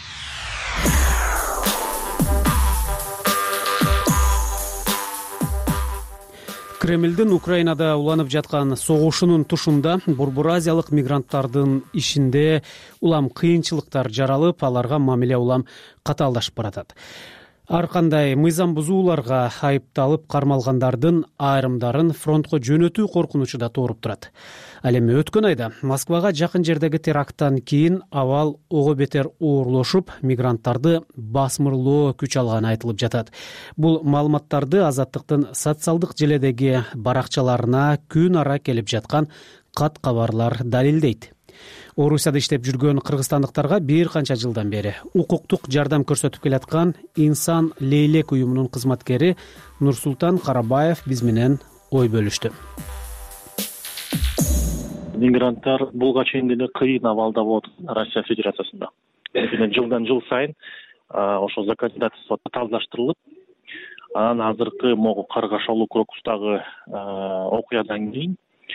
Кремлдин Украинада уланып жаткан согушунун тушунда Борбор Азиялык мигранттардын ишинде улам кыйынчылыктар жаралып, аларга мамиле улам катаалдашып баратат. Ар кандай мыйзам бузууларга айыпталып кармалгандардын айрымдарын фронтко жөнөтүү коркунучу да тууруп турат. Ал эми өткөн айда Москвага жакын жердеги теракттан кийин абал ого бетер оорлошуп, мигранттарды басмырлоо күч алганы айтылып жатат. Бул маалыматтарды Азаттыктын социалдык желедеги баракчаларына күн ара келип жаткан кат кабарлар далилдейт. Орусияда иштеп жүргөн кыргызстандыктарга бир канча жылдан бери укуктук жардам көрсөтүп келаткан Инсан Лейлек уюмунун кызматкери Нурсултан Карабаев биз менен ой бөлүштү. Мигранттар булга чейин деле кыйын абалда болот Россия Федерациясында. Жылдан жыл сайын ошол законодательство татаалдаштырылып, анан азыркы могу Каргашалы округундагы окуядан кийин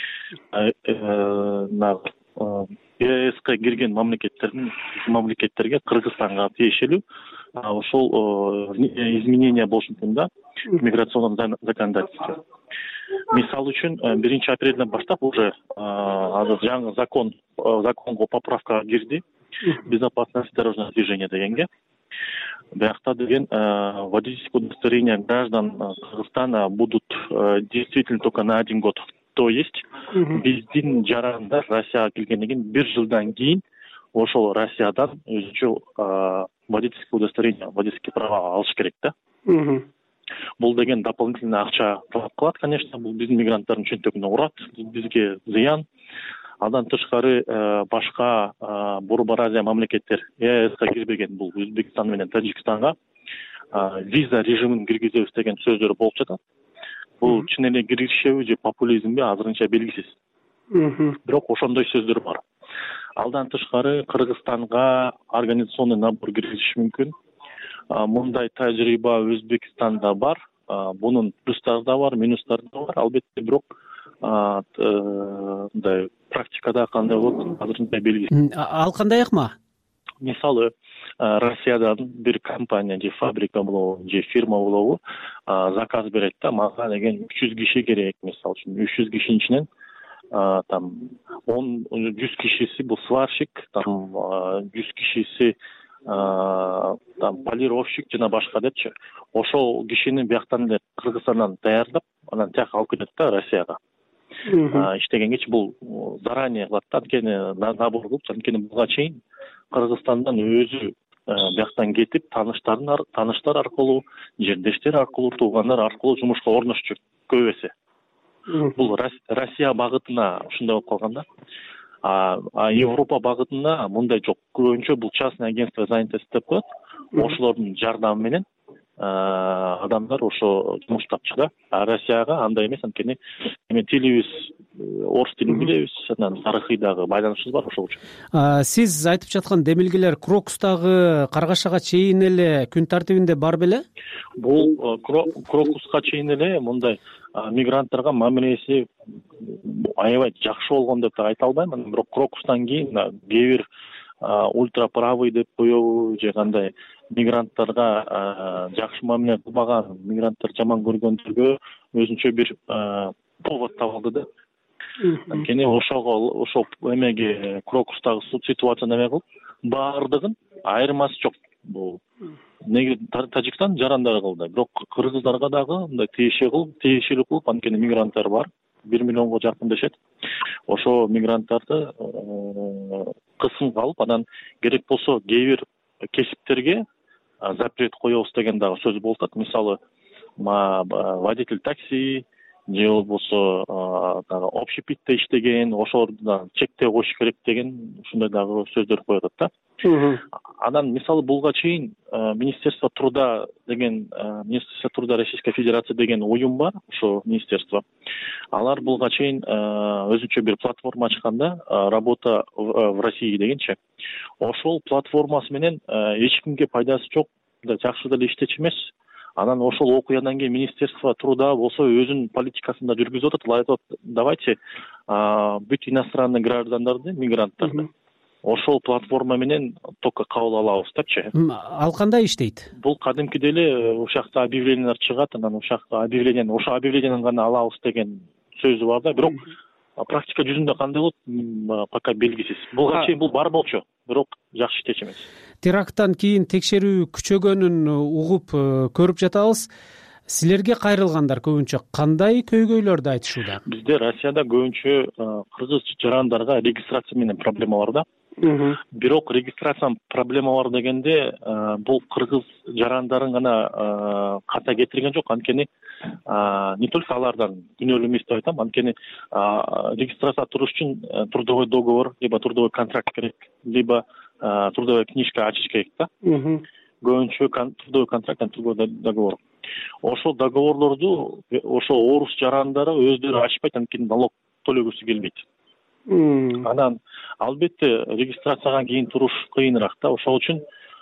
ЕСК кирген мамлекеттердин мамлекеттерге Кыргызстанга тиешелүү ошол изменения болушу мүмкүн да миграционный законодательство. Мисалы үчүн биринчи апрелден баштап уже азыр жаңы закон законго поправка кирди. Безопасность дорожного движения дегенге. Биякта деген водительское удостоверение граждан Кыргызстана будут действительно только на один год. То есть биздин жарандар Россияга келгенден кийин бир жылдан кийин ошол Россиядан өзүнчө водительское удостоверение, водительские права алыш керек да. Бул деген дополнительный акча талап кылат, конечно, бул биздин мигранттардын чөнтөгүнө урат, бизге зыян. Андан тышкары башка Борбор Азия мамлекеттер ЕСке кирбеген бул Өзбекстан менен Тажикстанга виза режимин киргизебиз деген сөздөр болуп жатат. Бул чын эле киришеби же популизмби азырынча белгисиз. Бирок ошондой сөздөр бар. Алдан тышкары Кыргызстанга организационный набор киргизиш мүмкүн. Мындай тажрыйба Өзбекстанда бар. Бунун плюстары да бар, минустары да бар. Албетте бирок мындай практикада кандай болот азырынча белгисиз. Ал кандай ыкма? Мисалы Россиядан бир компания же фабрика болобу же фирма болобу заказ берет да, мага деген үч жүз киши керек, мисалы үчүн үч жүз кишинин ичинен там он жүз кишиси бул сварщик, там жүз кишиси там полировщик жана башка депчи. Ошол кишини бияктан эле Кыргызстандан даярдап, анан тияка алып кетет да Россияга. Иштегенге бул заранее кылат да, анткени набор кылып, анткени буга чейин Кыргызстандан өзү бияктан кетип, тааныштарын тааныштар аркылуу, жердештер аркылуу, туугандар аркылуу жумушка орношчу көп эсе. Бул Россия багытына ушундай болуп калган да. А Европа багытына мындай жок. Көбүнчө бул частный агентство занятости деп коет. Ошолордун жардамы менен адамдар ошо жумуш тапчу да. А Россияга андай эмес, анткени эми тилибиз орус тилин билебиз, анан тарыхый дагы байланышыбыз бар ошол үчүн. Сиз айтып жаткан демилгелер Крокустагы Каргашага чейин эле күн тартибинде бар беле? Бул Крокуска чейин эле мындай мигранттарга мамилеси аябай жакшы болгон деп айта албайм. Бирок Крокустан кийин кээ бир ультраправый деп коебу же кандай мигранттарга жакшы мамиле кылбаган, мигранттар жаман көргөндөргө өзүнчө бир повод табылды да. Анткени ошого ошол эмеге Крокустагы ситуацияны эме кылып, баардыгын айырмасы жок. Бул неге Тажикстан жарандар кылды, бирок кыргыздарга дагы мындай тиешелүү тиешелүү кылып, анткени мигранттар бар, бир миллионго жакын дешет. Ошо мигранттарды кысымга алып, анан керек болсо кээ бир кесиптерге запрет коебуз деген дагы сөз болуп атат. Мисалы, водитель такси же болбосо дагы общепитте иштеген, ошолордун чектөө коюш керек деген ушундай дагы сөздөр коюп атат да. Анан мисалы буга чейин Министерство труда деген Министерство труда Российской Федерации деген уюм бар, ошо министерство. Алар буга чейин өзүнчө бир платформа ачканда, работа в России дегенчи. Ошол платформасы менен эч кимге пайдасы жок, жакшы деле иштечү эмес. Анан ошол окуядан кийин Министерство труда болсо өзүнүн политикасын да жүргүзүп атат. Алар айтат, давайте бүт иностранный граждандарды, мигранттарды ошол платформа менен только кабыл алабыз депчи. Ал кандай иштейт? Бул кадимкидей эле ушакта объявлениялар чыгат, анан ушакта объявление, ошо объявлениени гана алабыз деген сөзү бар да. Бирок практика жүзүндө кандай болот, пока белгисиз. Буга чейин бул бар болчу, бирок жакшы иштечү эмес. Теракттан кийин текшерүү күчөгөнүн угуп көрүп жатабыз. Силерге кайрылгандар көбүнчө кандай көйгөйлөрдү айтышууда? Бизде Россияда көбүнчө кыргыз жарандарга регистрация менен проблема бар да. Бирок регистрация проблема бар дегенде бул кыргыз жарандарын гана ката кетирген жок, анткени не только алардан күнөөлүү эмес деп айтам, анткени регистрация туруш үчүн трудовой договор либо трудовой контракт керек, либо трудовая книжка ачыш керек да. Көбүнчө трудовой контракт, трудовой договор. Ошол договорлорду ошо орус жарандары өздөрү ачпайт, анткени налог төлөгүсү келбейт. Анан албетте регистрацияга кийин туруш кыйыныраак да. Ошол үчүн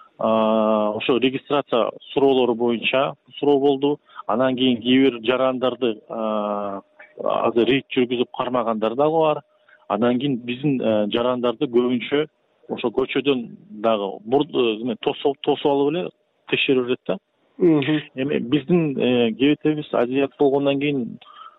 ошо регистрация суроолору боюнча суроо болду. Анан кийин кээ бир жарандарды азыр рейд жүргүзүп кармагандар дагы бар. Анан кийин биздин жарандарды көбүнчө ошо көчөдөн дагы тосуп алып эле текшерип берет да. Эми биздин кебетебиз азиат болгондон кийин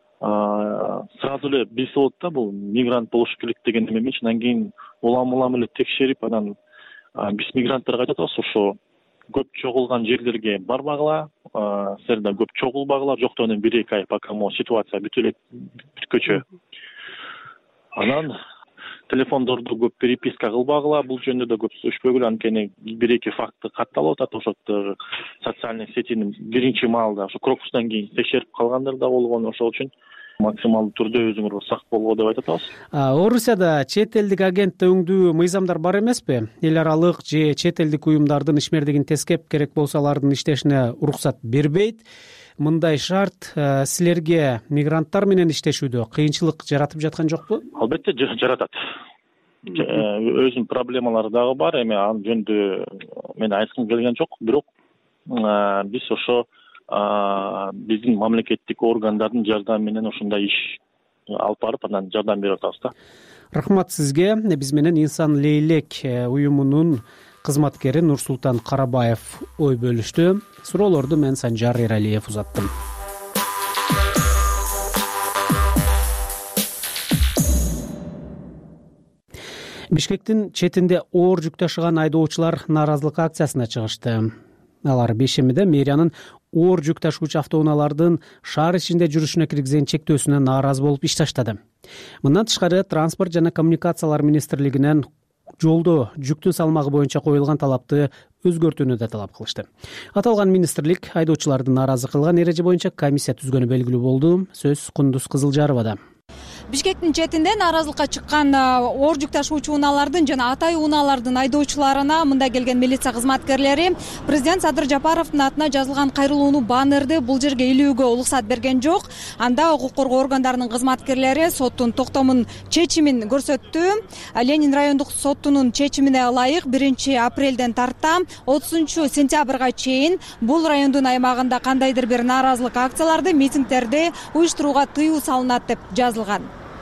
сразу эле билсе болот да, бул мигрант болуш керек деген эме эмес. Анан кийин улам улам эле текшерип, анан биз мигранттарга айтып атабыз, ошо көп чогулган жерлерге барбагыла, силер да көп чогулбагыла, жокто менен бир эки ай пока могу ситуация бүтө элек бүткөчө. Анан телефондорду көп переписка кылбагыла, бул жөнүндө да көп сүрүшпөгүлө, анткени бир эки факты катталып атат. Ошо социальный сетинин биринчи маалда ошо Крокустан кийин текшерип калгандар да болгон. Ошол үчүн максималдуу түрдө өзүңөр сак болгула деп айтып атабыз. Орусияда чет элдик агентте өңдүү мыйзамдар бар эмеспи? Эл аралык же чет элдик уюмдардын ишмердигин тескеп, керек болсо алардын иштешине уруксат бербейт. Мындай шарт силерге мигранттар менен иштешүүдө кыйынчылык жаратып жаткан жокпу? Албетте жаратат. Өзүнүн проблемалары дагы бар. Эми анын жөнүндө мен айткым келген жок, бирок биз ошо биздин мамлекеттик органдардын жардамы менен ошондой иш алып барып анан жардам берип атабыз да. Рахмат сизге. Биз менен Инсан Лейлек уюмунун кызматкери Нурсултан Карабаев ой бөлүштү. Суроолорду мен Санжар Эралиев узаттым. Бишкектин четинде оор жүк ташыган айдоочулар нааразылык акциясына чыгышты. Алар бейшембиде мэриянын оор жүк ташуучу автоунаалардын шаар ичинде жүрүшүнө киргизген чектөөсүнө нааразы болуп иш таштады. Мындан тышкары Транспорт жана коммуникациялар министрлигинен жолдо жүктүн салмагы боюнча коюлган талапты өзгөртүүнү да талап кылышты. Аталган министрлик айдоочуларды нааразы кылган эреже боюнча комиссия түзгөнү белгилүү болду. Сөз Кундуз Кызылжаровада. Бишкектин четинде нааразылыкка чыккан оор жүк ташуучу унаалардын жана атай унаалардын айдоочуларына мында келген милиция кызматкерлери президент Садыр Жапаровдун атына жазылган кайрылууну баннерди бул жерге илүүгө уруксат берген жок. Анда укук коргоо органдарынын кызматкерлери соттун токтомун чечимин көрсөттү. Ленин райондук соттунун чечимине ылайык биринчи апрелден тарта отузунчу сентябрга чейин бул райондун аймагында кандайдыр бир нааразылык акцияларды, митингдерди уюштурууга тыюу салынат деп жазылган.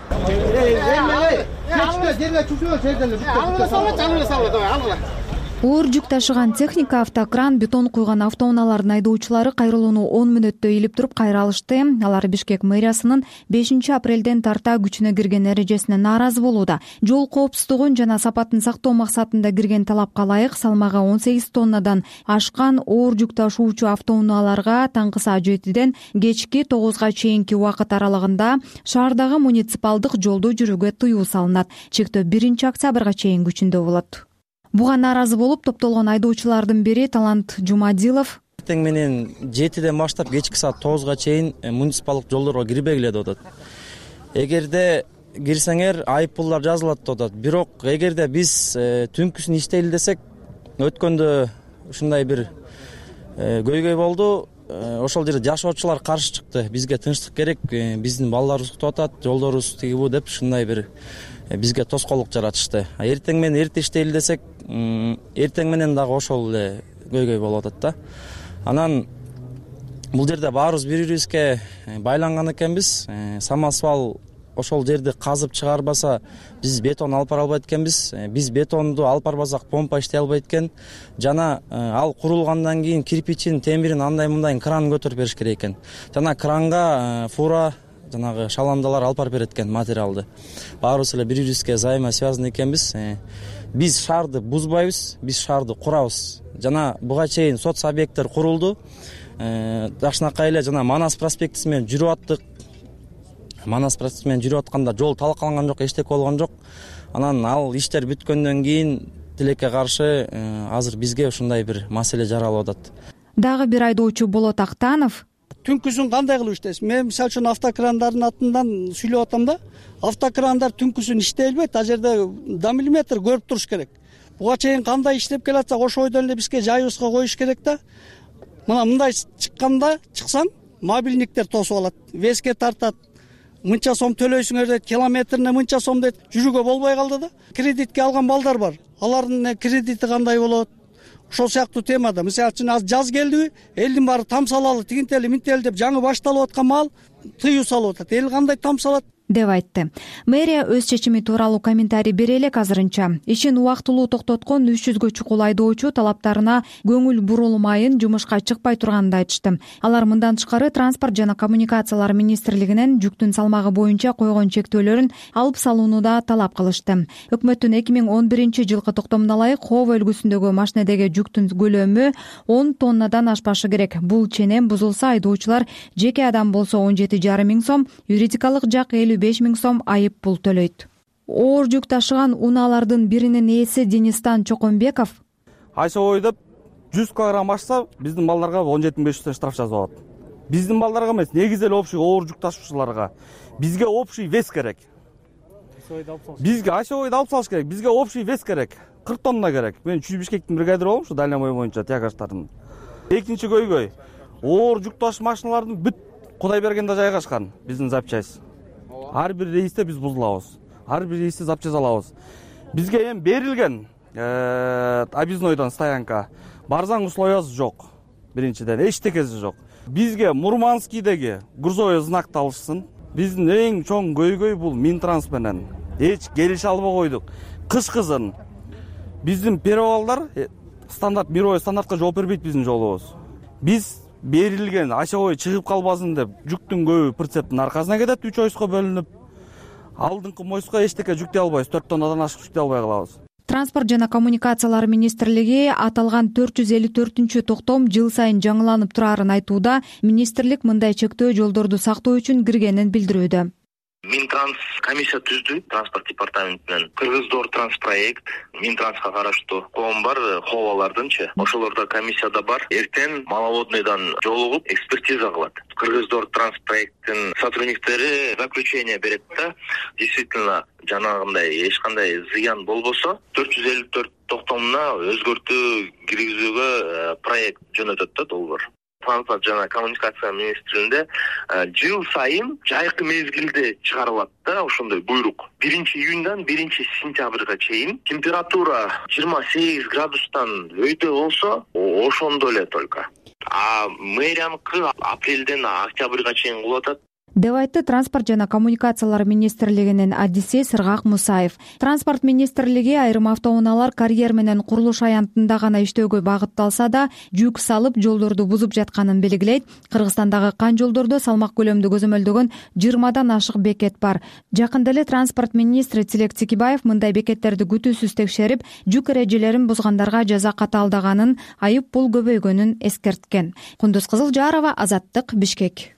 Оор жүк ташыган техника, автокран, бетон куйган автоунаалардын айдоочулары кайрылууну он мүнөттө илип туруп кайра алышты. Алар Бишкек мэриясынын бешинчи апрелден тарта күчүнө кирген эрежесине нааразы болууда. Жол коопсуздугун жана сапатын сактоо максатында кирген талапка ылайык салмагы он сегиз тоннадан ашкан оор жүк ташуучу автоунааларга таңкы саат жетиден кечки тогузга чейинки убакыт аралыгында шаардагы муниципалдык жолдо жүрүүгө тыюу салынат. Чектөө биринчи октябрга чейин күчүндө болот. Буга нааразы болуп топтолгон айдоочулардын бири Талант Жумадилов эртең менен жетиден баштап кечки саат тогузга чейин муниципалдык жолдорго кирбегиле деп атат. Эгерде кирсеңер айып пулдар жазылат деп атат. Бирок эгерде биз түнкүсүн иштейли десек, өткөндө ушундай бир көйгөй болду. Ошол жерде жашоочулар каршы чыкты. Бизге тынчтык керек, биздин балдарыбыз уктап атат, жолдорубуз тиги бу деп ушундай бир бизге тоскоолдук жаратышты. Эртең менен эрте иштейли десек, эртең менен дагы ошол эле көйгөй болуп атат да. Анан бул жерде баарыбыз бири-бирибизге байланган экенбиз. Самосвал ошол жерди казып чыгарбаса, биз бетон алып бара албайт экенбиз. Биз бетонду алып барбасак, помпа иштей албайт экен. Жана ал курулгандан кийин кирпичин, темирин андай-мындай кран көтөрүп бериш керек экен. Жана кранга фура жанагы шаламдалар алып барып берет экен материалды. Баарыбыз эле бири-бирибизге взаимосвязаны экенбиз. Биз шаарды бузбайбыз, биз шаарды курабыз. Жана буга чейин соц объекттер курулду. Дашнакай эле жана Манас проспектиси менен жүрүп аттык. Манас проспектиси менен жүрүп атканда жол талкаланган жок, эчтеке болгон жок. Анан ал иштер бүткөндөн кийин тилекке каршы азыр бизге ушундай бир маселе жаралып атат. Дагы бир айдоочу Болот Актанов түнкүсүн кандай кылып иштейсиз? Мен мисалы үчүн автокрандардын атынан сүйлөп атам да. Автокрандар түнкүсүн иштей албайт. А жерде да миллиметр көрүп туруш керек. Буга чейин кандай иштеп келатсак, ошо ойдон эле бизге жайыбызга коюш керек да. Мына мындай чыкканда, чыксаң, мобильниктер тосуп алат. Веске тартат. Мынча сом төлөйсүңөр дейт, километрине мынча сом дейт. Жүрүүгө болбой калды да. Кредитке алган балдар бар. Алардын кредити кандай болот? Ошол сыяктуу темада, мисалы үчүн аз жаз келдиби, элдин баары там салалы, тигинтели, минтели деп жаңы башталып аткан маал тыюу салып атат. Эл кандай там салат? деп айтты. Мэрия өз чечими тууралуу комментарий бере элек азырынча. Ишин убактылуу токтоткон үч жүзгө чукул айдоочу талаптарына көңүл бурулмайын, жумушка чыкпай турганын айтышты. Алар мындан тышкары Транспорт жана коммуникациялар министрлигинен жүктүн салмагы боюнча койгон чектөөлөрүн алып салууну да талап кылышты. Өкмөттүн эки миң он биринчи жылкы токтомуна ылайык Хова өлкөсүндөгү машинедеги жүктүн көлөмү он тоннадан ашпашы керек. Бул ченем бузулса айдоочулар жеке адам болсо он жети жарым миң сом, юридикалык жак элүү беш миң сом айып пул төлөйт. Оор жүк ташыган унаалардын биринин ээси Денистан Чоконбеков ай соой деп жүз килограмм ашса, биздин балдарга он жети миң беш жүз штраф жазып алат. биздин балдарга эмес, негизи эле общий оор жүк ташуучуларга. Бизге общий вес керек. Бизге осевойду алып салыш керек. Бизге общий вес керек. кырк тонна керек. Мен Чүй Бишкектин бригадиры болом, ушу дальнобой боюнча тягаштардын. Экинчи көйгөй. Оор жүк ташууч машиналардын бүт Кудай бергенде жайгашкан биздин запчасть. Ар бир рейсте биз бузулабыз. Ар бир рейсте запчасть алабыз. Бизге эми берилген объезднойдон стоянка барзаң условиясы жок. Биринчиден эчтекеси жок. Бизге Мурманскийдеги грузовой знакты алышсын. Биздин эң чоң көйгөй бул Минтранс менен. Эч келише албай койдук. Кыш кызын биздин перевалдар стандарт мировой стандартка жооп бербейт биздин жолубуз. Биз берилген осевой чыгып калбасын деп жүктүн көбү прицептин аркасына кетет, үч ойско бөлүнүп. Алдыңкы мойско эчтеке жүктөй албайбыз, төрт тоннадан ашык жүктөй албай калабыз. Транспорт жана коммуникациялар министрлиги аталган төрт жүз элүү төртүнчү токтом жыл сайын жаңыланып турарын айтууда, министрлик мындай чектөө жолдорду сактоо үчүн киргенин билдирүүдө. Минтранс комиссия түздү, транспорт департаментинен. Кыргыздор транспроект, Минтранска караштуу коом бар, ховалардынчы. Ошолордо комиссияда бар. Эртең маловодныйдан жолугуп экспертиза кылат. Кыргыздор транспроекттин сотрудниктери заключение берет да, действительно жанагындай эч кандай зыян болбосо, төрт жүз элүү төрт токтомуна өзгөртүү киргизүүгө проект жөнөтөт да долбоор. Транспорт жана коммуникация министрлигинде жыл сайын жайкы мезгилде чыгарылат да ошондой буйрук. биринчи июндан биринчи сентябрга чейин температура жыйырма сегиз градустан өйдө болсо, ошондо эле только. А мэрияныкы апрелден октябрга чейин кулатат. деп айтты транспорт жана коммуникациялар министрлигинин адиси Сыргак Мусаев. Транспорт министрлиги айрым автоунаалар карьер менен курулуш аянтында гана иштөөгө багытталса да, жүк салып жолдорду бузуп жатканын белгилейт. Кыргызстандагы кан жолдордо салмак көлөмдү көзөмөлдөгөн жыйырмадан ашык бекет бар. Жакында эле транспорт министри Тилек Тикибаев мындай бекеттерди күтүүсүз текшерип, жүк эрежелерин бузгандарга жаза катаалдаганын, айып пул көбөйгөнүн эскерткен. Кундуз Кызылжарова, Азаттык, Бишкек.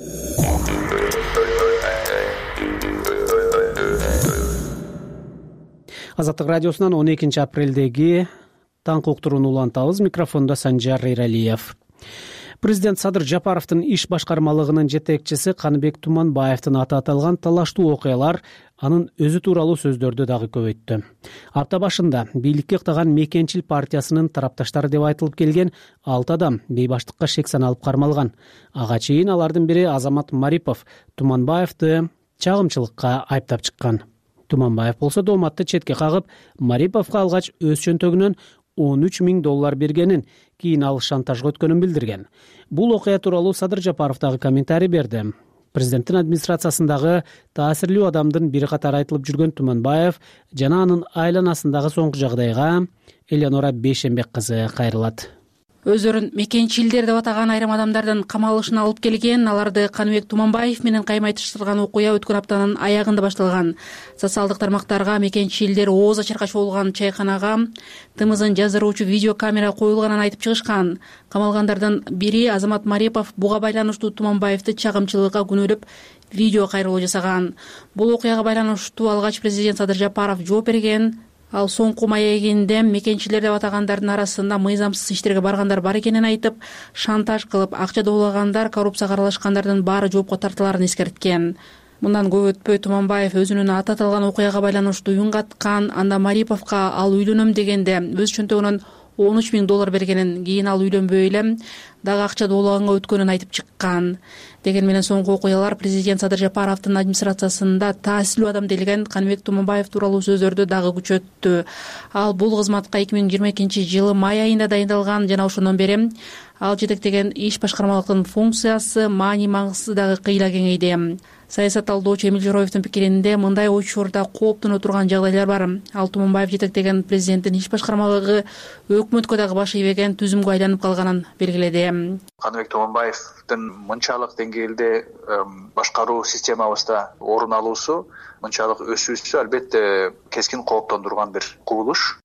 Азаттык радиосунан он экинчи апрелдеги таңкы уктурууну улантабыз. Микрофондо Санжар Эралиев. Президент Садыр Жапаровдун иш башкармалыгынын жетекчиси Каныбек Туманбаевдин аты аталган талаштуу окуялар анын өзү тууралуу сөздөрдү дагы көбөйттү. Апта башында бийликке ыктаган Мекенчил партиясынын тарапташтары деп айтылып келген алты адам бейбаштыкка шек саналып кармалган. Ага чейин алардын бири Азамат Марипов Туманбаевди чагымчылыкка айыптап чыккан. Туманбаев болсо дооматты четке кагып, Мариповго алгач өз чөнтөгүнөн он үч миң доллар бергенин, кийин ал шантажга өткөнүн билдирген. Бул окуя тууралуу Садыр Жапаров дагы комментарий берди. Президенттин администрациясындагы таасирлүү адамдын бири катары айтылып жүргөн Туманбаев жана анын айланасындагы соңку жагдайга Элеонора Бейшембек кызы кайрылат. Өздөрүн мекенчилдер деп атаган айрым адамдардын камалышына алып келген, аларды Каныбек Туманбаев менен каймайтыштырган окуя өткөн аптанын аягында башталган. Социалдык тармактарга мекенчилдер ооз ачаргач болгон чайканага тымызын жаздыруучу видео камера коюлганын айтып чыгышкан. Камалгандардын бири Азамат Марипов буга байланыштуу Туманбаевди чагымчылыкка күнөөлөп видео кайрылуу жасаган. Бул окуяга байланыштуу алгач президент Садыр Жапаров жооп берген. Ал соңку маегинде мекенчилер деп атагандардын арасында мыйзамсыз иштерге баргандар бар экенин айтып, шантаж кылып, акча доолагандар, коррупцияга аралашкандардын баары жоопко тартыларын эскерткен. Мындан көп өтпөй Туманбаев өзүнүн аты аталган окуяга байланыштуу үн каткан, анда Мариповго ал үйлөнөм дегенде өз чөнтөгүнөн он үч миң доллар бергенин, кийин ал үйлөнбөй эле дагы акча доолаганга өткөнүн айтып чыккан. Деген менен соңку окуялар президент Садыр Жапаровдун администрациясында таасирлүү адам делген Каныбек Туманбаев тууралуу сөздөрдү дагы күчөттү. Ал бул кызматка эки миң жыйырма экинчи жылы май айында дайындалган жана ошондон бери ал жетектеген иш башкармалыктын функциясы маани маңызы дагы кыйла кеңейди. Саясат талдоочу Эмил Жороевдин пикиринде мындай учурда кооптонуп турган жагдайлар бар. Ал Туманбаев жетектеген президенттин иш башкармалыгы өкмөткө дагы баш ийбеген түзүмгө айланып калганын белгиледи. Каныбек Туманбаевдин мынчалык деңгээлде башкаруу системабызда орун алуусу, мынчалык өсүүсү албетте кескин кооптондурган бир кубулуш.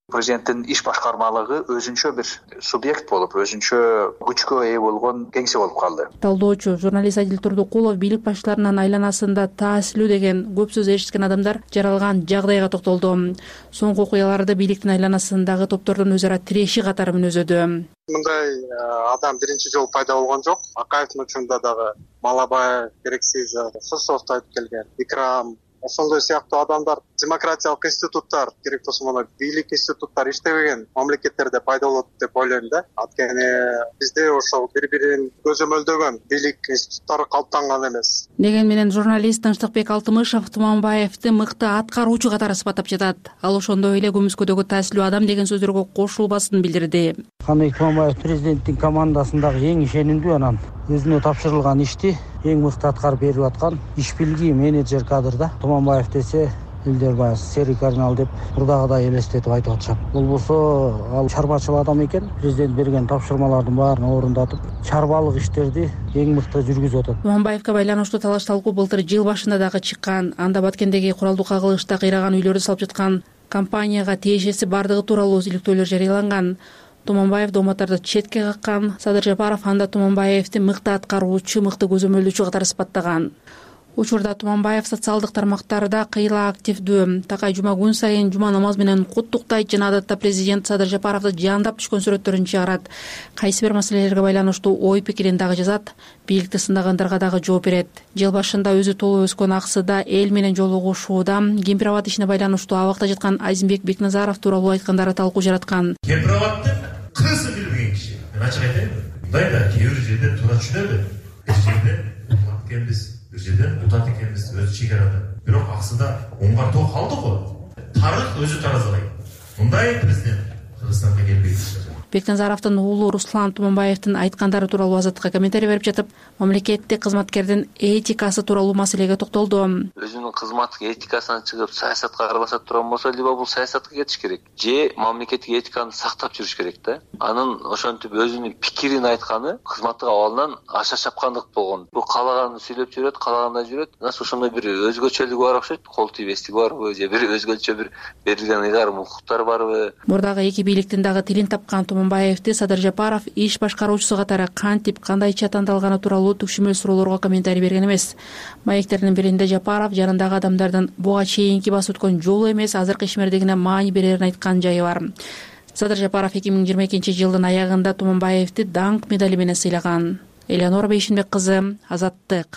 президенттин иш башкармалыгы өзүнчө бир субъект болуп, өзүнчө күчкө ээ болгон кеңсе болуп калды. Талдоочу журналист Адил Турдукулов бийлик башчыларынын айланасында таассилүү деген көп сөз эшиткен адамдар жаралган жагдайга токтолду. Соңку окуяларды бийликтин айланасындагы топтордун өзара тиреши катары мүнөзөдү. Мындай адам биринчи жолу пайда болгон жок. Акаевдин учурунда дагы Малабай, Керексиз, Сусовду айтып келген, Икрам, ошондой сыяктуу адамдар демократиялык институттар, керек болсо мына бийлик институттары иштебеген мамлекеттерде пайда болот деп ойлойм да. Анткени бизде ошол бири-бирин көзөмөлдөгөн бийлик институттары калыптанган эмес. Деген менен журналист Тынчтыкбек Алтымышев Туманбаевди мыкты аткаруучу катары сыпаттап жатат. Ал ошондой эле көмүскөдөгү таассилүү адам деген сөздөргө кошулбасын билдирди. Каныбек Туманбаев президенттин командасындагы эң ишенимдүү, анан өзүнө тапшырылган ишти эң мыкты аткарып берип аткан иш билги менеджер кадрда. Туманбаев десе элдер баягы серый кардинал деп мурдагыдай элестетип айтып атышат. Болбосо ал чарбачыл адам экен. Президент берген тапшырмалардын баарын орундатып, чарбалык иштерди эң мыкты жүргүзүп атат. Туманбаевга байланыштуу талаш талкуу былтыр жыл башында дагы чыккан. Анда Баткендеги куралдуу кагылышта кыйраган үйлөрдү салып жаткан компанияга тиешеси бардыгы тууралуу иликтөөлөр жарыяланган. Туманбаев домоторду четке каккан. Садыр Жапаров анда Туманбаевди мыкты аткаруучу, мыкты көзөмөлдөөчү катары сыпаттаган. Учурда Туманбаев социалдык тармактарда кыйла активдүү. Такай жума күн сайын жума намаз менен куттуктайт жана адатта президент Садыр Жапаровду жаандап түшкөн сүрөттөрүн чыгарат. Кайсы бир маселелерге байланыштуу ой пикирин дагы жазат, бийликти сынагандарга дагы жооп берет. Жыл башында өзү толуп өскөн Аксыда эл менен жолугушууда Кемпир-Абад ишине байланыштуу абакта жаткан Азимбек Бекназаров тууралуу айткандары талкуу жараткан. Кемпир-Абадты кырсып билбеген киши. Мен ачык айтайын, мындай да кээ бир жерде туура түшүнөдү. Бир жерде улат экенбиз, бир жерде утат экенбиз, өзү чекарада. Бирок Аксыда оңгартуу калды го. Тарых өзү таразалайт. Мындай президент Кыргызстанга келбейт. Бекназаровдун уулу Руслан Туманбаевдин айткандары тууралуу Азаттыкка комментарий берип жатып, мамлекеттик кызматкердин этикасы тууралуу маселеге токтолду. Өзүнүн кызмат этикасынан чыгып саясатка аралаша турган болсо, либо бул саясатка кетиш керек, же мамлекеттик этиканы сактап жүрүш керек да. Анын ошентип өзүнүн пикирин айтканы кызматтык абалынан аша чапкандык болгон. Бул каалаганын сүйлөп жүрөт, каалагандай жүрөт. Нас ошондой бир өзгөчөлүгү бар окшойт, кол тийбестиги барбы, же бир өзгөчө бир берилген ыйгарым укуктар барбы. Мурдагы эки бийликтин дагы тилин тапкан Туманбаевди Садыр Жапаров иш башкаруучусу катары кантип, кандайча тандалганы тууралуу түкшүмөл суроолорго комментарий берген эмес. Маектердин биринде Жапаров жанындагы адамдардын буга чейинки басып өткөн жолу эмес, азыркы ишмердигине маани берерин айткан жайы бар. Садыр Жапаров эки миң жыйырма экинчи жылдын аягында Туманбаевди даңк медали менен сыйлаган. Элеонора Бейшинбек кызы, Азаттык.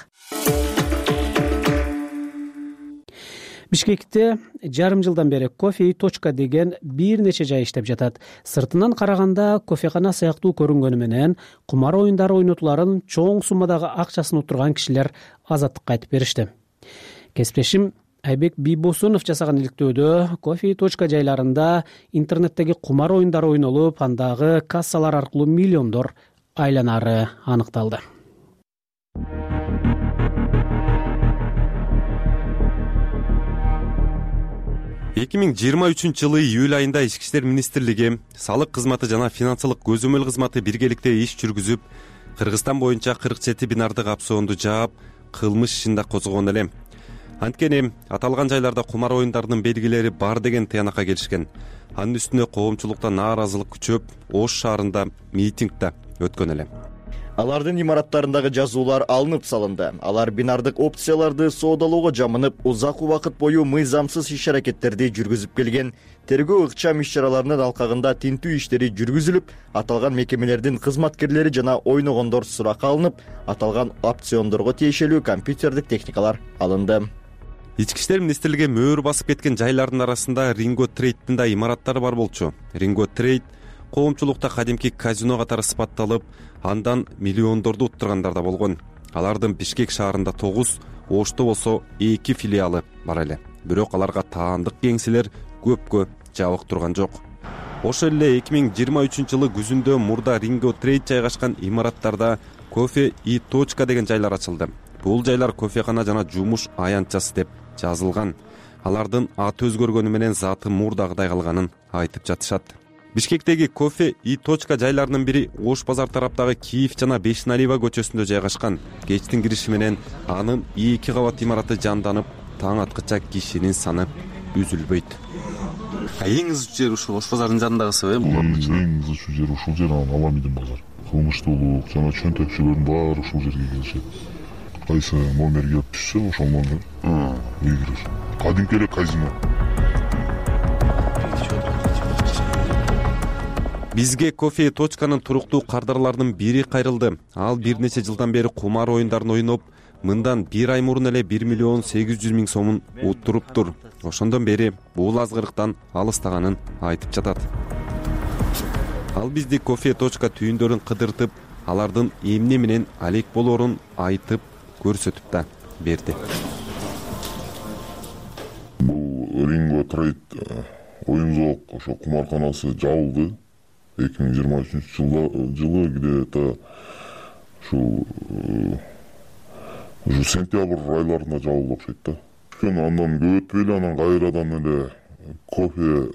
Бишкекте жарым жылдан бери кофе и точка деген бир нече жай иштеп жатат. Сыртынан караганда кофехана сыяктуу көрүнгөнү менен кумар оюндары ойнотуларын чоң суммадагы акчасын утурган кишилер Азаттыкка айтып беришти. Кесиптешим Айбек Бийбосунов жасаган иликтөөдө кофе и точка жайларында интернеттеги кумар оюндары ойнолуп, андагы кассалар аркылуу миллиондор айланары аныкталды. эки миң жыйырма үчүнчү жылы июль айында Ички иштер министрлиги, салык кызматы жана финансылык көзөмөл кызматы биргеликте иш жүргүзүп, Кыргызстан боюнча кырк жети бинардык опционду жаап, кылмыш ишин да козгогон эле. Анткени аталган жайларда кумар оюндарынын белгилери бар деген тыянакка келишкен. Анын үстүнө коомчулукта нааразылык күчөп, Ош шаарында митинг да өткөн эле. Алардын имараттарындагы жазуулар алынып салынды. Алар бинардык опцияларды соодалоого жамынып, узак убакыт бою мыйзамсыз иш-аракеттерди жүргүзүп келген. Тергөө ыкчам иш-чараларынын алкагында тинтүү иштери жүргүзүлүп, аталган мекемелердин кызматкерлери жана ойногондор суракка алынып, аталган опциондорго тиешелүү компьютердик техникалар алынды. Ички иштер министрлиги мөөр басып кеткен жайлардын арасында Ринго Трейдтин да имараттары бар болчу. Ринго Трейд коомчулукта кадимки казино катары сыпатталып, андан миллиондорду уттургандар да болгон. Алардын Бишкек шаарында тогуз, Ошто болсо эки филиалы бар эле. Бирок аларга таандык кеңселер көпкө жабык турган жок. Ошол эле эки миң жыйырма үчүнчү жылы күзүндө мурда Ринго Трейд жайгашкан имараттарда кофе и точка деген жайлар ачылды. Бул жайлар кофехана жана жумуш аянтчасы деп жазылган. Алардын аты өзгөргөнү менен заты мурдагыдай калганын айтып жатышат. Бишкектеги кофе и точка жайларынын бири Ош базар тараптагы Киев жана Бешналива көчөсүндө жайгашкан. Кечтин кириши менен анын эки кабат имараты жанданып, таң аткыча кишинин саны үзүлбөйт. эң ызычуу жер ушул Ош базарынын жанындагысы э? Эң ызычуу жер ушул жер, анан Аламидин базар. Кылмыштуулук жана чөнтөкчүлөрдүн баары ушул жерге келишет. Кайсы номер келип түшсө, ошол номер үй кирер. Кадимки эле казино. Бизге кофе точканын туруктуу кардарларынын бири кайрылды. Ал бир нече жылдан бери кумар оюндарын ойноп, мындан бир ай мурун эле бир миллион сегиз жүз миң сомун уттуруптур. Ошондон бери бул азгырыктан алыстаганын айтып жатат. Ал бизди кофе точка түйүндөрүн кыдыртып, алардын эмне менен алек болоорун айтып көрсөтүп да берди. Бул Ринго Трейд оюн-зоок ошо кумарканасы жабылды. эки миң жыйырма үчүнчү жылы где-то ушул ушу сентябрь айларында жабылды окшойт да. Андан көп өтпөй эле анан кайрадан эле кофе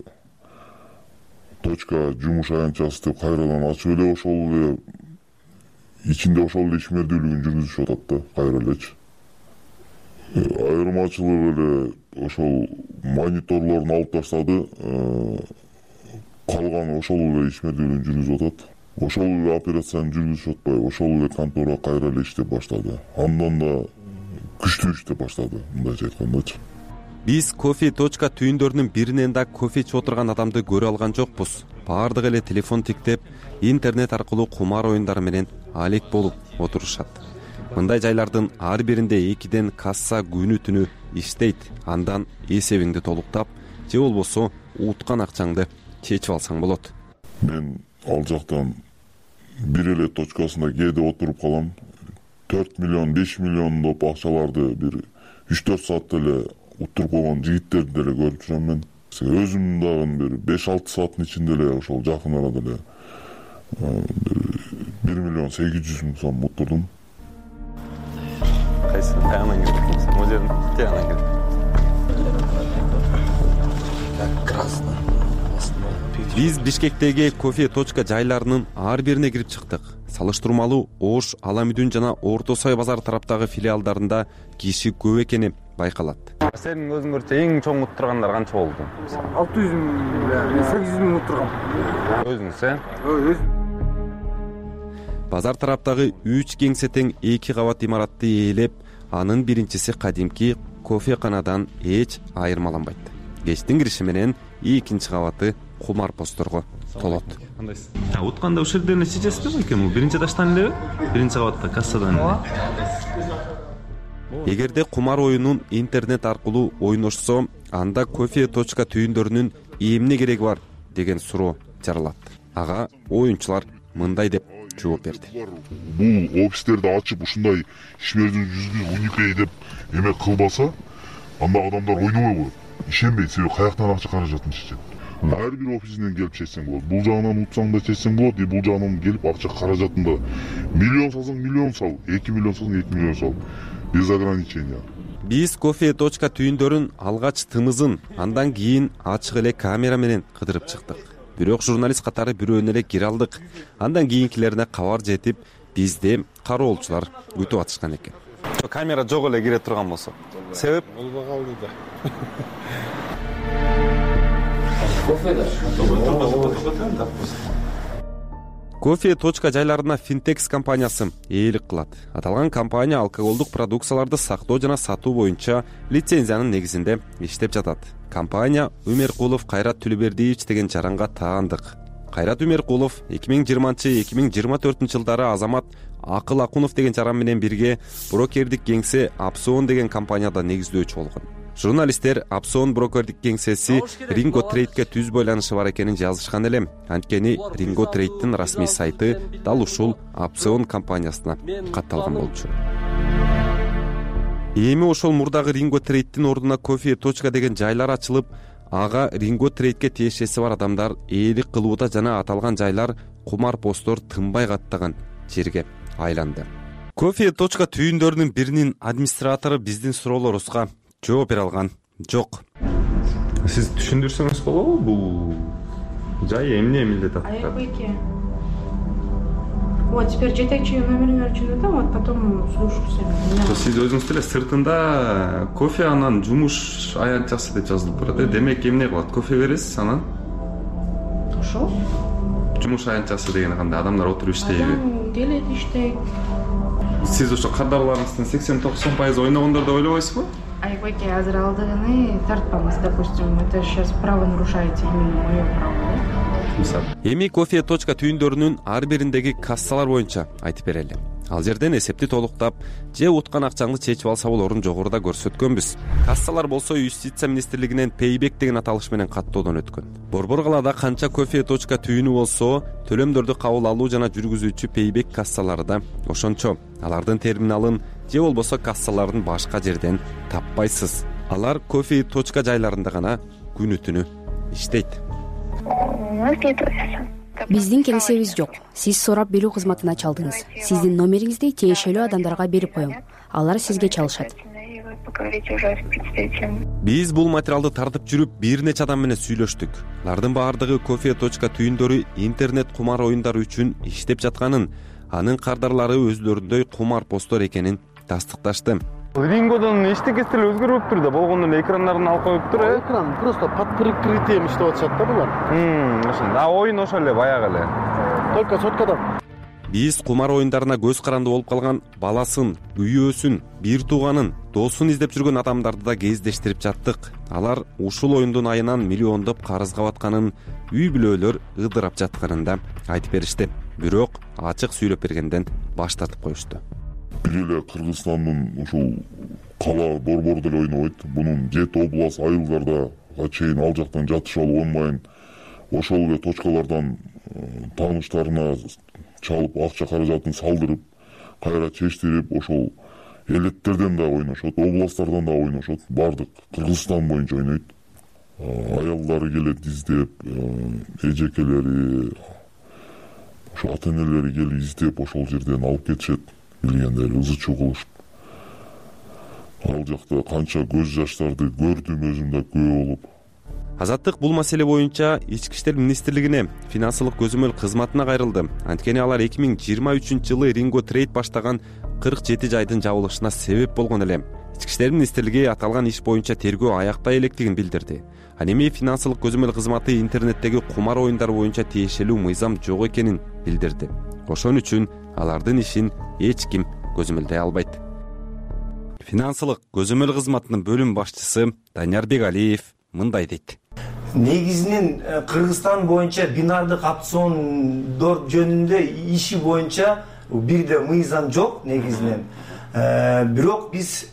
точка жумуш аянтчасы деп кайрадан ачып эле ошол эле ичинде ошол эле ишмердүүлүгүн жүргүзүшүп атат да кайра элечи. Айырмачылыгы эле ошол мониторлорун алып таштады, калганы ошол эле ишмердүүлүгүн жүргүзүп атат. Ошол эле операцияны жүргүзүшүп атпай, ошол эле контора кайра эле иштеп баштады. Андан да күчтүү иштеп баштады, мындайча айткандачы. Биз кофе точка түйүндөрүнүн биринен да кофе ичип отурган адамды көрө алган жокпуз. Баардыгы эле телефон тиктеп, интернет аркылуу кумар оюндары менен алек болуп отурушат. Мындай жайлардын ар биринде экиден касса күнү түнү иштейт. Андан эсебиңди толуктап, же болбосо уткан акчаңды чечип алсаң болот. Мен ал жактан бир эле точкасында кээде отуруп калам. төрт миллион, беш миллион деп акчаларды бир үч төрт саатта эле уттуруп койгон жигиттерди деле көрүп жүрөм мен. Өзүм дагы бир беш алты сааттын ичинде эле ошол жакын арада эле бир миллион сегиз жүз миң сом уттурдум. Кайсы таянан келдиңиз? Могу жердин таянан келдим. Красно. Биз Бишкектеги кофе точка жайларынын ар бирине кирип чыктык. Салыштырмалуу Ош, Аламидүн жана Орто Сай базар тараптагы филиалдарында киши көп экени байкалат. Сенин өзүңөрчө эң чоң уттургандар канча болду? алты жүз миң, сегиз жүз миң уттургам. Өзүңүз э? Өз. Базар тараптагы үч кеңсе тең эки кабат имаратты ээлеп, анын биринчиси кадимки кофеканадан эч айырмаланбайт. Кечтин кириши менен экинчи кабаты кумар посторго толот. Кандайсыз? Утканда ушул жерден эле чечесизби экен? Биринчи этаждан элеби? Биринчи кабатта кассадан эле. Эгерде кумар оюнун интернет аркылуу ойношсо, анда кофе точка түйүндөрүнүн эмне кереги бар деген суроо жаралат. Ага оюнчулар мындай деп жооп берди. Бул офистерди ачып ушундай ишмердүүлүк жүзгүзүп уникей деп эме кылбаса, анда адамдар ойнобой коет. Ишенбейт, себеби каяктан акча каражатын чечет. Ар бир офисинен келип чечсең болот. Бул жагынан утсаң да чечсең болот, и бул жагынан келип акча каражатында миллион салсаң миллион сал, эки миллион салсаң эки миллион сал. Без ограничения. Биз кофе точка түйүндөрүн алгач тымызын, андан кийин ачык эле камера менен кыдырып чыктык. Бирок журналист катары бирөөнө эле кире алдык. Андан кийинкилерине кабар жетип, бизди кароолчулар күтүп атышкан экен. Камера жок эле кире турган болсо. Себеп? Болбой калды да. Кофе точка жайларына Финтекс компаниясы ээлик кылат. Аталган компания алкоголдук продукцияларды сактоо жана сатуу боюнча лицензиянын негизинде иштеп жатат. Компания Өмеркулов Кайрат Түлүбердиевич деген жаранга таандык. Кайрат Өмеркулов эки миң жыйырманчы эки миң жыйырма төртүнчү жылдары Азамат Акыл Акунов деген жаран менен бирге брокердик кеңсе Апсон деген компанияда негиздөөчү болгон. Журналисттер Апсон брокердик кеңсеси Ринго Трейдке түз байланышы бар экенин жазышкан эле. Анткени Ринго Трейдтин расмий сайты дал ушул Апсон компаниясына катталган болчу. Эми ошол мурдагы Ринго Трейдтин ордуна кофе точка деген жайлар ачылып, ага Ринго Трейдке тиешеси бар адамдар ээлик кылууда жана аталган жайлар кумар постор тынбай каттаган жерге айланды. Кофе точка түйүндөрүнүн биринин администратору биздин суроолорубузга жооп бере алган жок. Сиз түшүндүрсөңүз болобу? Бул жай эмне эмилдет атат? Вот теперь жетекчи номериңер үчүн өтөм, вот потом слушаюсь. Сиз өзүңүз деле сыртында кофе анан жумуш аянтчасы деп жазылып турат э. Демек эмне кылат? Кофе бересиз анан? Ошол. Жумуш аянтчасы деген кандай? Адамдар отуруп иштейби? Адам келет, иштейт. Сиз ошо кардарларыңыздын сексен токсон пайызы ойногондор деп ойлобойсузбу? Айбеке азыр алдыгыны тартпаңыз, допустим, это сейчас право нарушаете, именно мое право, да? Эми кофе точка түйүндөрүнүн ар бириндеги кассалар боюнча айтып берели. Ал жерден эсепти толуктап же уткан акчаңды чечип алса болорун жогоруда көрсөткөнбүз. Кассалар болсо Юстиция министрлигинен Payback деген аталыш менен каттоодон өткөн. Борбор калаада канча кофе точка түйүнү болсо, төлөмдөрдү кабыл алуу жана жүргүзүүчү Payback кассалары да ошончо. Алардын терминалын же болбосо кассаларын башка жерден таппайсыз. Алар кофе точка жайларында гана күнү түнү иштейт. Биздин келишебиз жок. Сиз сурап берүү кызматына чалдыңыз. Сиздин номериңизди тиешелүү адамдарга берип коюң. Алар сизге чалышат. Биз бул материалды тартып жүрүп бир нече адам менен сүйлөштүк. Алардын баардыгы кофе точка түйүндөрү интернет кумар оюндары үчүн иштеп жатканын, анын кардарлары өзлөрүндөй кумар посттор экенин тастыкташты. Рингодон эчтекеси деле өзгөрүптүр да, болгондо эле экрандарын алып коюптур э. Экран просто под прикрытием иштеп атышат да булар. Ошондо. А оюн ошол эле баягы эле. Только соткадан. Биз кумар оюндарына көз каранды болуп калган баласын, үйөөсүн, бир тууганын, досун издеп жүргөн адамдарды да кездештирип жаттык. Алар ушул оюндун айынан миллиондоп карызга батканын, үй бүлөлөр ыдырап жатканын да айтып беришти. Бирок ачык сүйлөп бергенден баш тартып коюшту. Бир эле Кыргызстандын ушул кала борбору деле ойнобойт. Бунун жети область айылдарда чейин ал жактан жатышып алып онлайн ошол эле точкалардан тааныштарына чалып акча каражатын салдырып, кайра чечтирип, ошол элеттерден да ойношот, областтардан да ойношот. Бардык Кыргызстан боюнча ойнойт. Аялдары келет издеп, эжекелери, ошо ата энелери келип издеп ошол жерден алып кетишет. Билгендер ызы чуу кылышып. Ал жакта канча көз жаштарды көрдүм, өзүм да күбө болуп. Азаттык бул маселе боюнча Ички иштер министрлигине, финансылык көзөмөл кызматына кайрылды. Анткени алар эки миң жыйырма үчүнчү жылы Ринго Трейд баштаган кырк жети жайдын жабылышына себеп болгон эле. Ички иштер министрлиги аталган иш боюнча тергөө аяктай электигин билдирди. Ал эми финансылык көзөмөл кызматы интернеттеги кумар оюндар боюнча тиешелүү мыйзам жок экенин билдирди. Ошон үчүн алардын ишин эч ким көзөмөлдөй албайт. Финансылык көзөмөл кызматынын бөлүм башчысы Данияр Бегалиев мындай дейт. Негизинен Кыргызстан боюнча бинардык опциондор жөнүндө иши боюнча бир да мыйзам жок негизинен. Бирок биз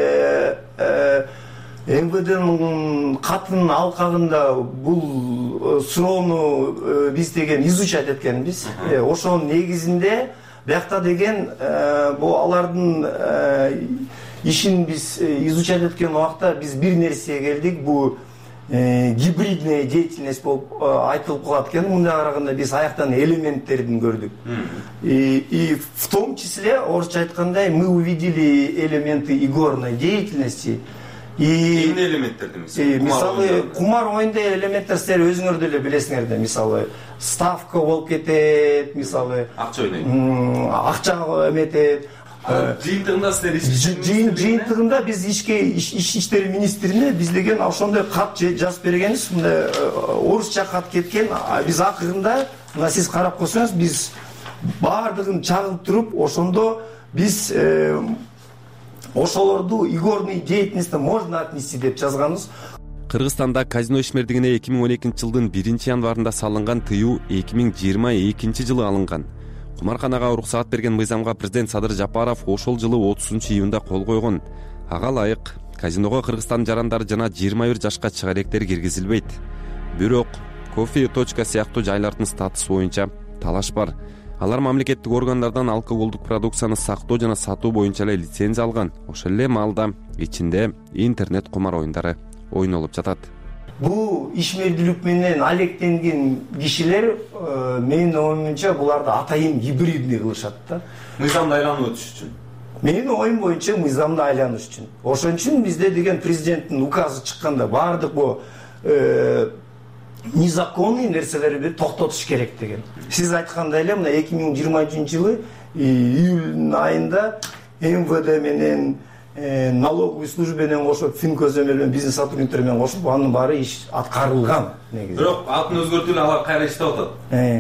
эм вэ дэнин катынын алкагында бул суроону биз деген изучать эткенбиз. Ошонун негизинде биякта деген бул алардын ишин биз изучать эткен убакта биз бир нерсеге келдик. Бул гибридная деятельность болуп айтылып калат экен. Мындай караганда биз аяктан элементтерин көрдүк. И в том числе орусча айткандай мы увидели элементы игорной деятельности. И эмне элементтерди мисалы кумар оюнда элементтер силер өзүңөр деле билесиңер да, мисалы ставка болуп кетет, мисалы акча ойнойт, акча эметет. Жыйынтыгында силер жыйынтыгында биз ички иштер министрине биз деген ошондой кат жазып бергенбиз. Мындай орусча кат кеткен. Биз акырында мына сиз карап койсоңуз биз баардыгын чагылып туруп ошондо биз ошолорду игорный деятельностьтен можно отнести деп жазганбыз. Кыргызстанда казино ишмердигине эки миң он экинчи жылдын биринчи январында салынган тыюу эки миң жыйырма экинчи жылы алынган. Кумарканага уруксаат берген мыйзамга президент Садыр Жапаров ошол жылы отузунчу июнда кол койгон. Ага ылайык казиного Кыргызстандын жарандары жана жыйырма бир жашка чыга электер киргизилбейт. Бирок кофе точка сыяктуу жайлардын статусу боюнча талаш бар. Алар мамлекеттик органдардан алкоголдук продукцияны сактоо жана сатуу боюнча эле лицензия алган. Ошол эле маалда ичинде интернет кумар оюндары ойнолуп жатат. Бул ишмердүүлүк менен алектенген кишилер менин оюмча буларды атайын гибридный кылышат да. Мыйзамды айланып өтүш үчүн. Менин оюм боюнча мыйзамды айланыш үчүн. Ошон үчүн бизде деген президенттин указы чыкканда баардык бу незаконный нерселерди токтотуш керек деген. Сиз айткандай эле мына эки миң жыйырма үчүнчү жылы июль айында эм вэ дэ менен налоговый служба менен кошуп, финкозем менен бизнес сотрудниктер менен кошуп, анын баары иш аткарылган негизи. Бирок атын өзгөртүп эле алар кайра иштеп атат.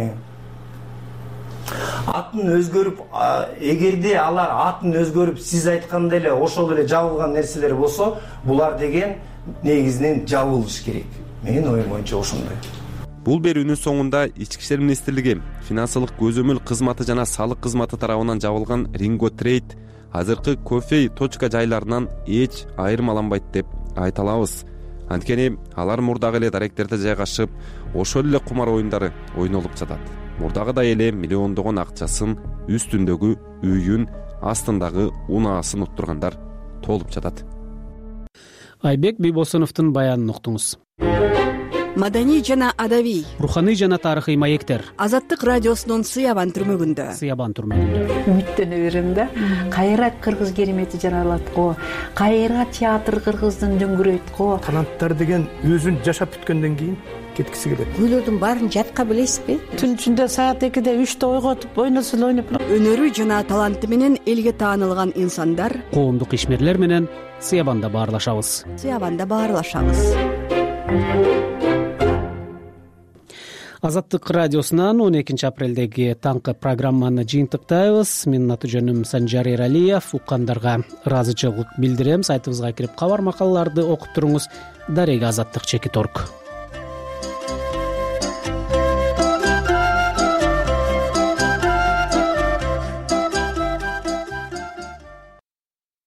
Атын өзгөрүп, эгерде алар атын өзгөрүп, сиз айткандай эле ошол эле жабылган нерселер болсо, булар деген негизинен жабылыш керек. Менин оюм боюнча ошондой. Бул берүүнүн соңунда Ички иштер министрлиги финансылык көзөмөл кызматы жана салык кызматы тарабынан жабылган Ringo Trade азыркы кофе точка жайларынан эч айырмаланбайт деп айта алабыз. Анткени алар мурдагы эле даректерде жайгашып, ошол эле кумар оюндары ойнолуп жатат. Мурдагыдай эле миллиондогон акчасын, үстүндөгү үйүн, астындагы унаасын уттургандар толуп жатат. Айбек Бийбосуновдун баянын уктуңуз. Маданий жана адабий, руханий жана тарыхый маектер. Азаттык радиосунун Сыябан түрмөгүндө. Сыябан түрмөгүндө. Үмүттөнө берем да. Кайра кыргыз керемети жаралат го. Кайра театр кыргыздын дөңгүрөйт го. Таланттар деген өзүн жашап бүткөндөн кийин кеткиси келет. Күйлөрдүн баарын жатка билесизби? Түн ичинде саат экиде үчтө ойготуп, ойносо эле ойноп. Өнөрү жана таланты менен элге таанылган инсандар, коомдук ишмерлер менен Сыябанда баарлашабыз. Сыябанда баарлашабыз. Азаттык радиосунан он экинчи апрелдеги таңкы программаны жыйынтыктайбыз. Менин аты жөнүм Санжар Эралиев. Уккандарга ыраазычылык билдирем. Сайтыбызга кирип кабар макалаларды окуп туруңуз. Дарега Азаттык чекит точка орг.